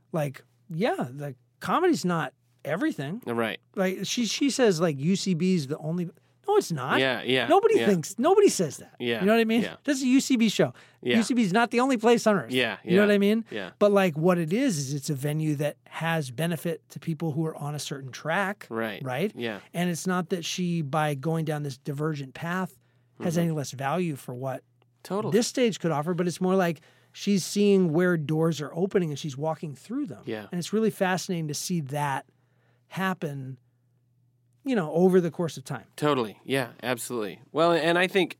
the comedy's not everything. Right. Like she says like UCB's the only. No, it's not. Yeah. Nobody says that. Yeah. You know what I mean? Yeah. This is a UCB show. Yeah. UCB's not the only place on earth. Yeah. You know what I mean? Yeah. But like what it is it's a venue that has benefit to people who are on a certain track. Right. Right? Yeah. And it's not that she, by going down this divergent path, has any less value for what this stage could offer, but it's more like she's seeing where doors are opening and she's walking through them. Yeah. And it's really fascinating to see that happen, over the course of time. Totally. Yeah, absolutely. Well, and I think,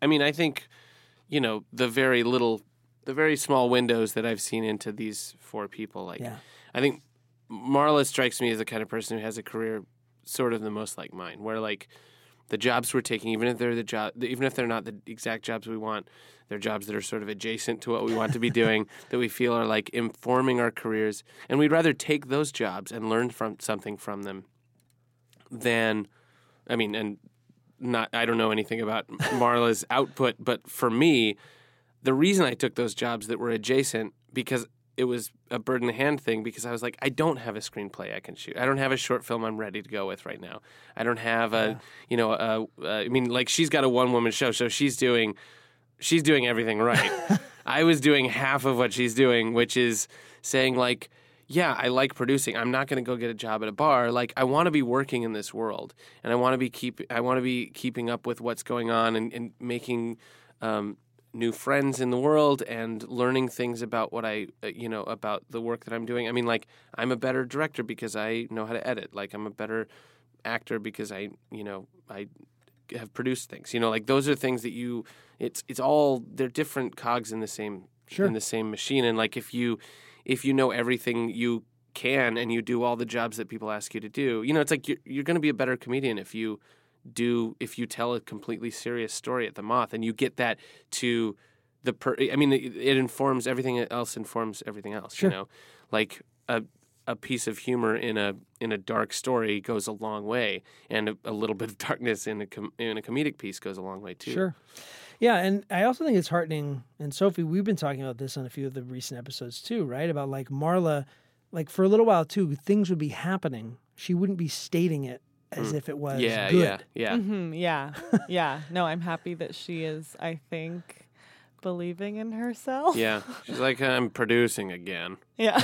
the very small windows that I've seen into these four people, I think Marla strikes me as the kind of person who has a career sort of the most like mine, where like the jobs we're taking, even if they're not the exact jobs we want, they're jobs that are sort of adjacent to what we want to be doing, that we feel are like informing our careers, and we'd rather take those jobs and learn something from them than, I don't know anything about Marla's output, but for me, the reason I took those jobs that were adjacent, because it was a bird in the hand thing, because I was like, I don't have a screenplay I can shoot. I don't have a short film I'm ready to go with right now. I don't have she's got a one-woman show, so she's doing everything right. I was doing half of what she's doing, which is saying like, yeah, I like producing. I'm not going to go get a job at a bar. Like, I want to be working in this world, and I want to be keeping up with what's going on and making new friends in the world and learning things about what about the work that I'm doing. I mean, like, I'm a better director because I know how to edit. Like, I'm a better actor because I have produced things. You know, like those are things that it's all, they're different cogs in the same machine. And like if you know everything you can and you do all the jobs that people ask you to do, you know, it's like you're going to be a better comedian if you tell a completely serious story at the Moth and you get that to it informs everything else, informs everything else. Sure. You know, like a piece of humor in a dark story goes a long way, and a little bit of darkness in a comedic piece goes a long way too. Sure. Yeah, and I also think it's heartening, and Sophie, we've been talking about this on a few of the recent episodes too, right? About like Marla, like for a little while too, things would be happening. She wouldn't be stating it as if it was good. Yeah. Mm-hmm, yeah. No, I'm happy that she is, I think, believing in herself. Yeah. She's like, I'm producing again. Yeah.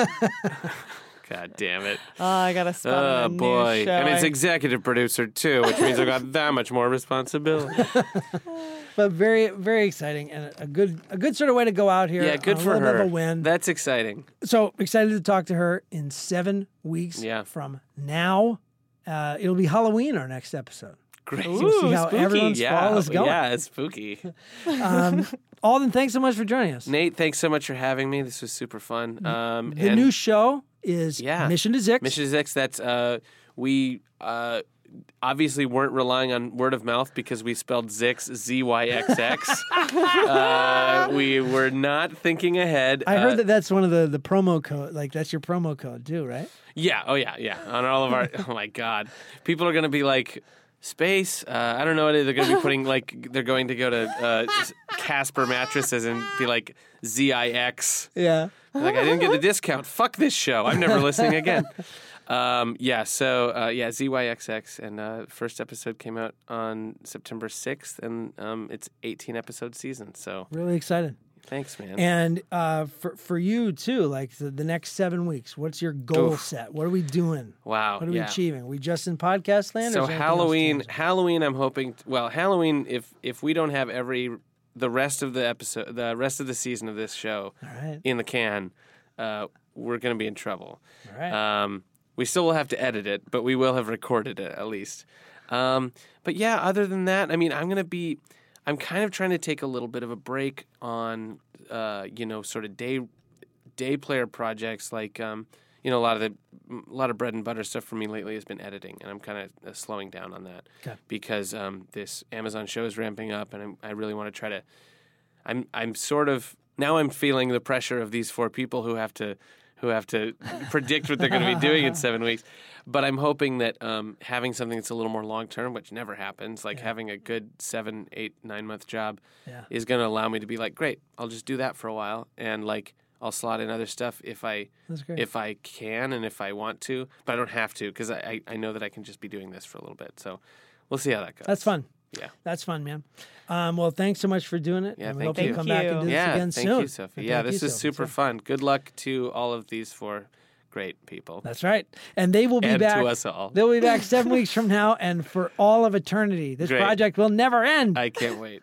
God damn it. Oh, I got to spot a new show. And it's executive producer too, which means I got that much more responsibility. But very, very exciting, and a good sort of way to go out here. Yeah, good for a her. Bit of a win. That's exciting. So excited to talk to her in 7 weeks from now. It'll be Halloween, our next episode. Great. So we'll see how everyone's fall is going. Yeah, it's spooky. Alden, thanks so much for joining us. Nate, thanks so much for having me. This was super fun. The new show is Mission to Zix. Mission to Zix. That's we obviously weren't relying on word of mouth because we spelled Zix Z-Y-X-X. We were not thinking ahead. I heard that's one of the promo code. Like that's your promo code too, right? Yeah. Oh yeah. On all of our. Oh my God. People are going to be like. Space. I don't know what it is. They're going to be putting like they're going to go to Casper mattresses and be like ZIX. Yeah. Like I didn't get the discount. Fuck this show. I'm never listening again. So ZYXX, and first episode came out on September 6th, and it's 18 episode season. So really excited. Thanks, man. And for you too, like the next 7 weeks, what's your goal set? What are we doing? Wow. What are we achieving? Are we just in podcast land? So Halloween, I'm hoping. Halloween, if we don't have the rest of the season of this show in the can, we're going to be in trouble. All right. We still will have to edit it, but we will have recorded it at least. But yeah, other than that, I mean, I'm kind of trying to take a little bit of a break on, sort of day player projects. Like, a lot of bread and butter stuff for me lately has been editing, and I'm kind of slowing down on that because this Amazon show is ramping up, and I really want to try to. I'm sort of now I'm feeling the pressure of these 4 people who have to predict what they're going to be doing in 7 weeks. But I'm hoping that having something that's a little more long-term, which never happens, like having a good 7, 8, 9-month job is going to allow me to be like, great, I'll just do that for a while. And like, I'll slot in other stuff if I can and if I want to. But I don't have to because I know that I can just be doing this for a little bit. So we'll see how that goes. That's fun. Yeah. That's fun, man. Well, thanks so much for doing it. Yeah, and we hope you come back and do this again soon. Thank you, Sophie. Yeah, this is super fun. Good luck to all of these 4 great people. That's right. And they will be and back. To us all. They'll be back 7 weeks from now and for all of eternity. This project will never end. I can't wait.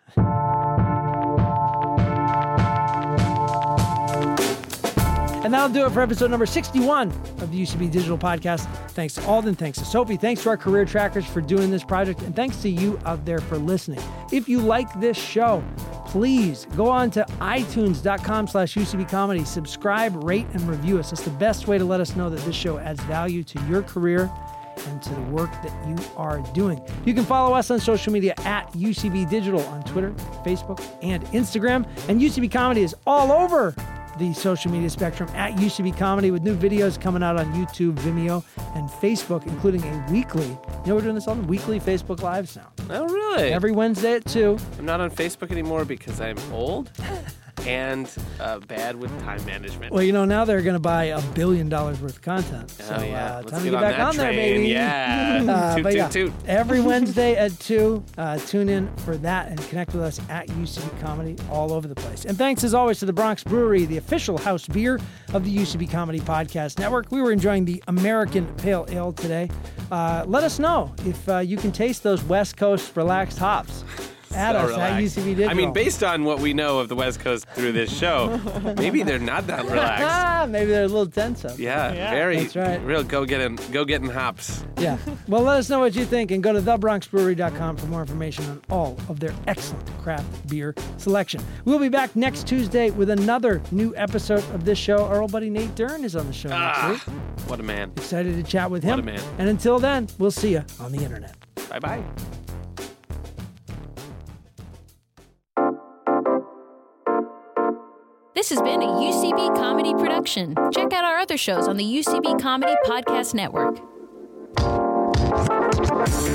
And that'll do it for episode number 61 of the UCB Digital Podcast. Thanks to Alden, thanks to Sophie, thanks to our career trackers for doing this project, and thanks to you out there for listening. If you like this show, please go on to itunes.com/UCB Comedy, subscribe, rate, and review us. It's the best way to let us know that this show adds value to your career and to the work that you are doing. You can follow us on social media at UCB Digital on Twitter, Facebook, and Instagram. And UCB Comedy is all over the social media spectrum at UCB Comedy with new videos coming out on YouTube, Vimeo, and Facebook, including a weekly, we're doing this on weekly Facebook Lives now. Oh, really? Every Wednesday at 2. I'm not on Facebook anymore because I'm old and bad with time management. Well, now they're going to buy $1 billion worth of content. So Let's time to get back on there, baby. Yeah. Toot. Every Wednesday at 2, tune in for that and connect with us at UCB Comedy all over the place. And thanks, as always, to the Bronx Brewery, the official house beer of the UCB Comedy Podcast Network. We were enjoying the American Pale Ale today. Let us know if you can taste those West Coast relaxed hops. at us at UCB Digital. I mean, based on what we know of the West Coast through this show, maybe they're not that relaxed. Maybe they're a little tense up. Yeah, very. That's right. Real go-getting hops. Yeah. Well, let us know what you think and go to thebronxbrewery.com for more information on all of their excellent craft beer selection. We'll be back next Tuesday with another new episode of this show. Our old buddy Nate Dern is on the show next week. What a man. Excited to chat with him. What a man. And until then, we'll see you on the internet. Bye-bye. This has been a UCB Comedy production. Check out our other shows on the UCB Comedy Podcast Network.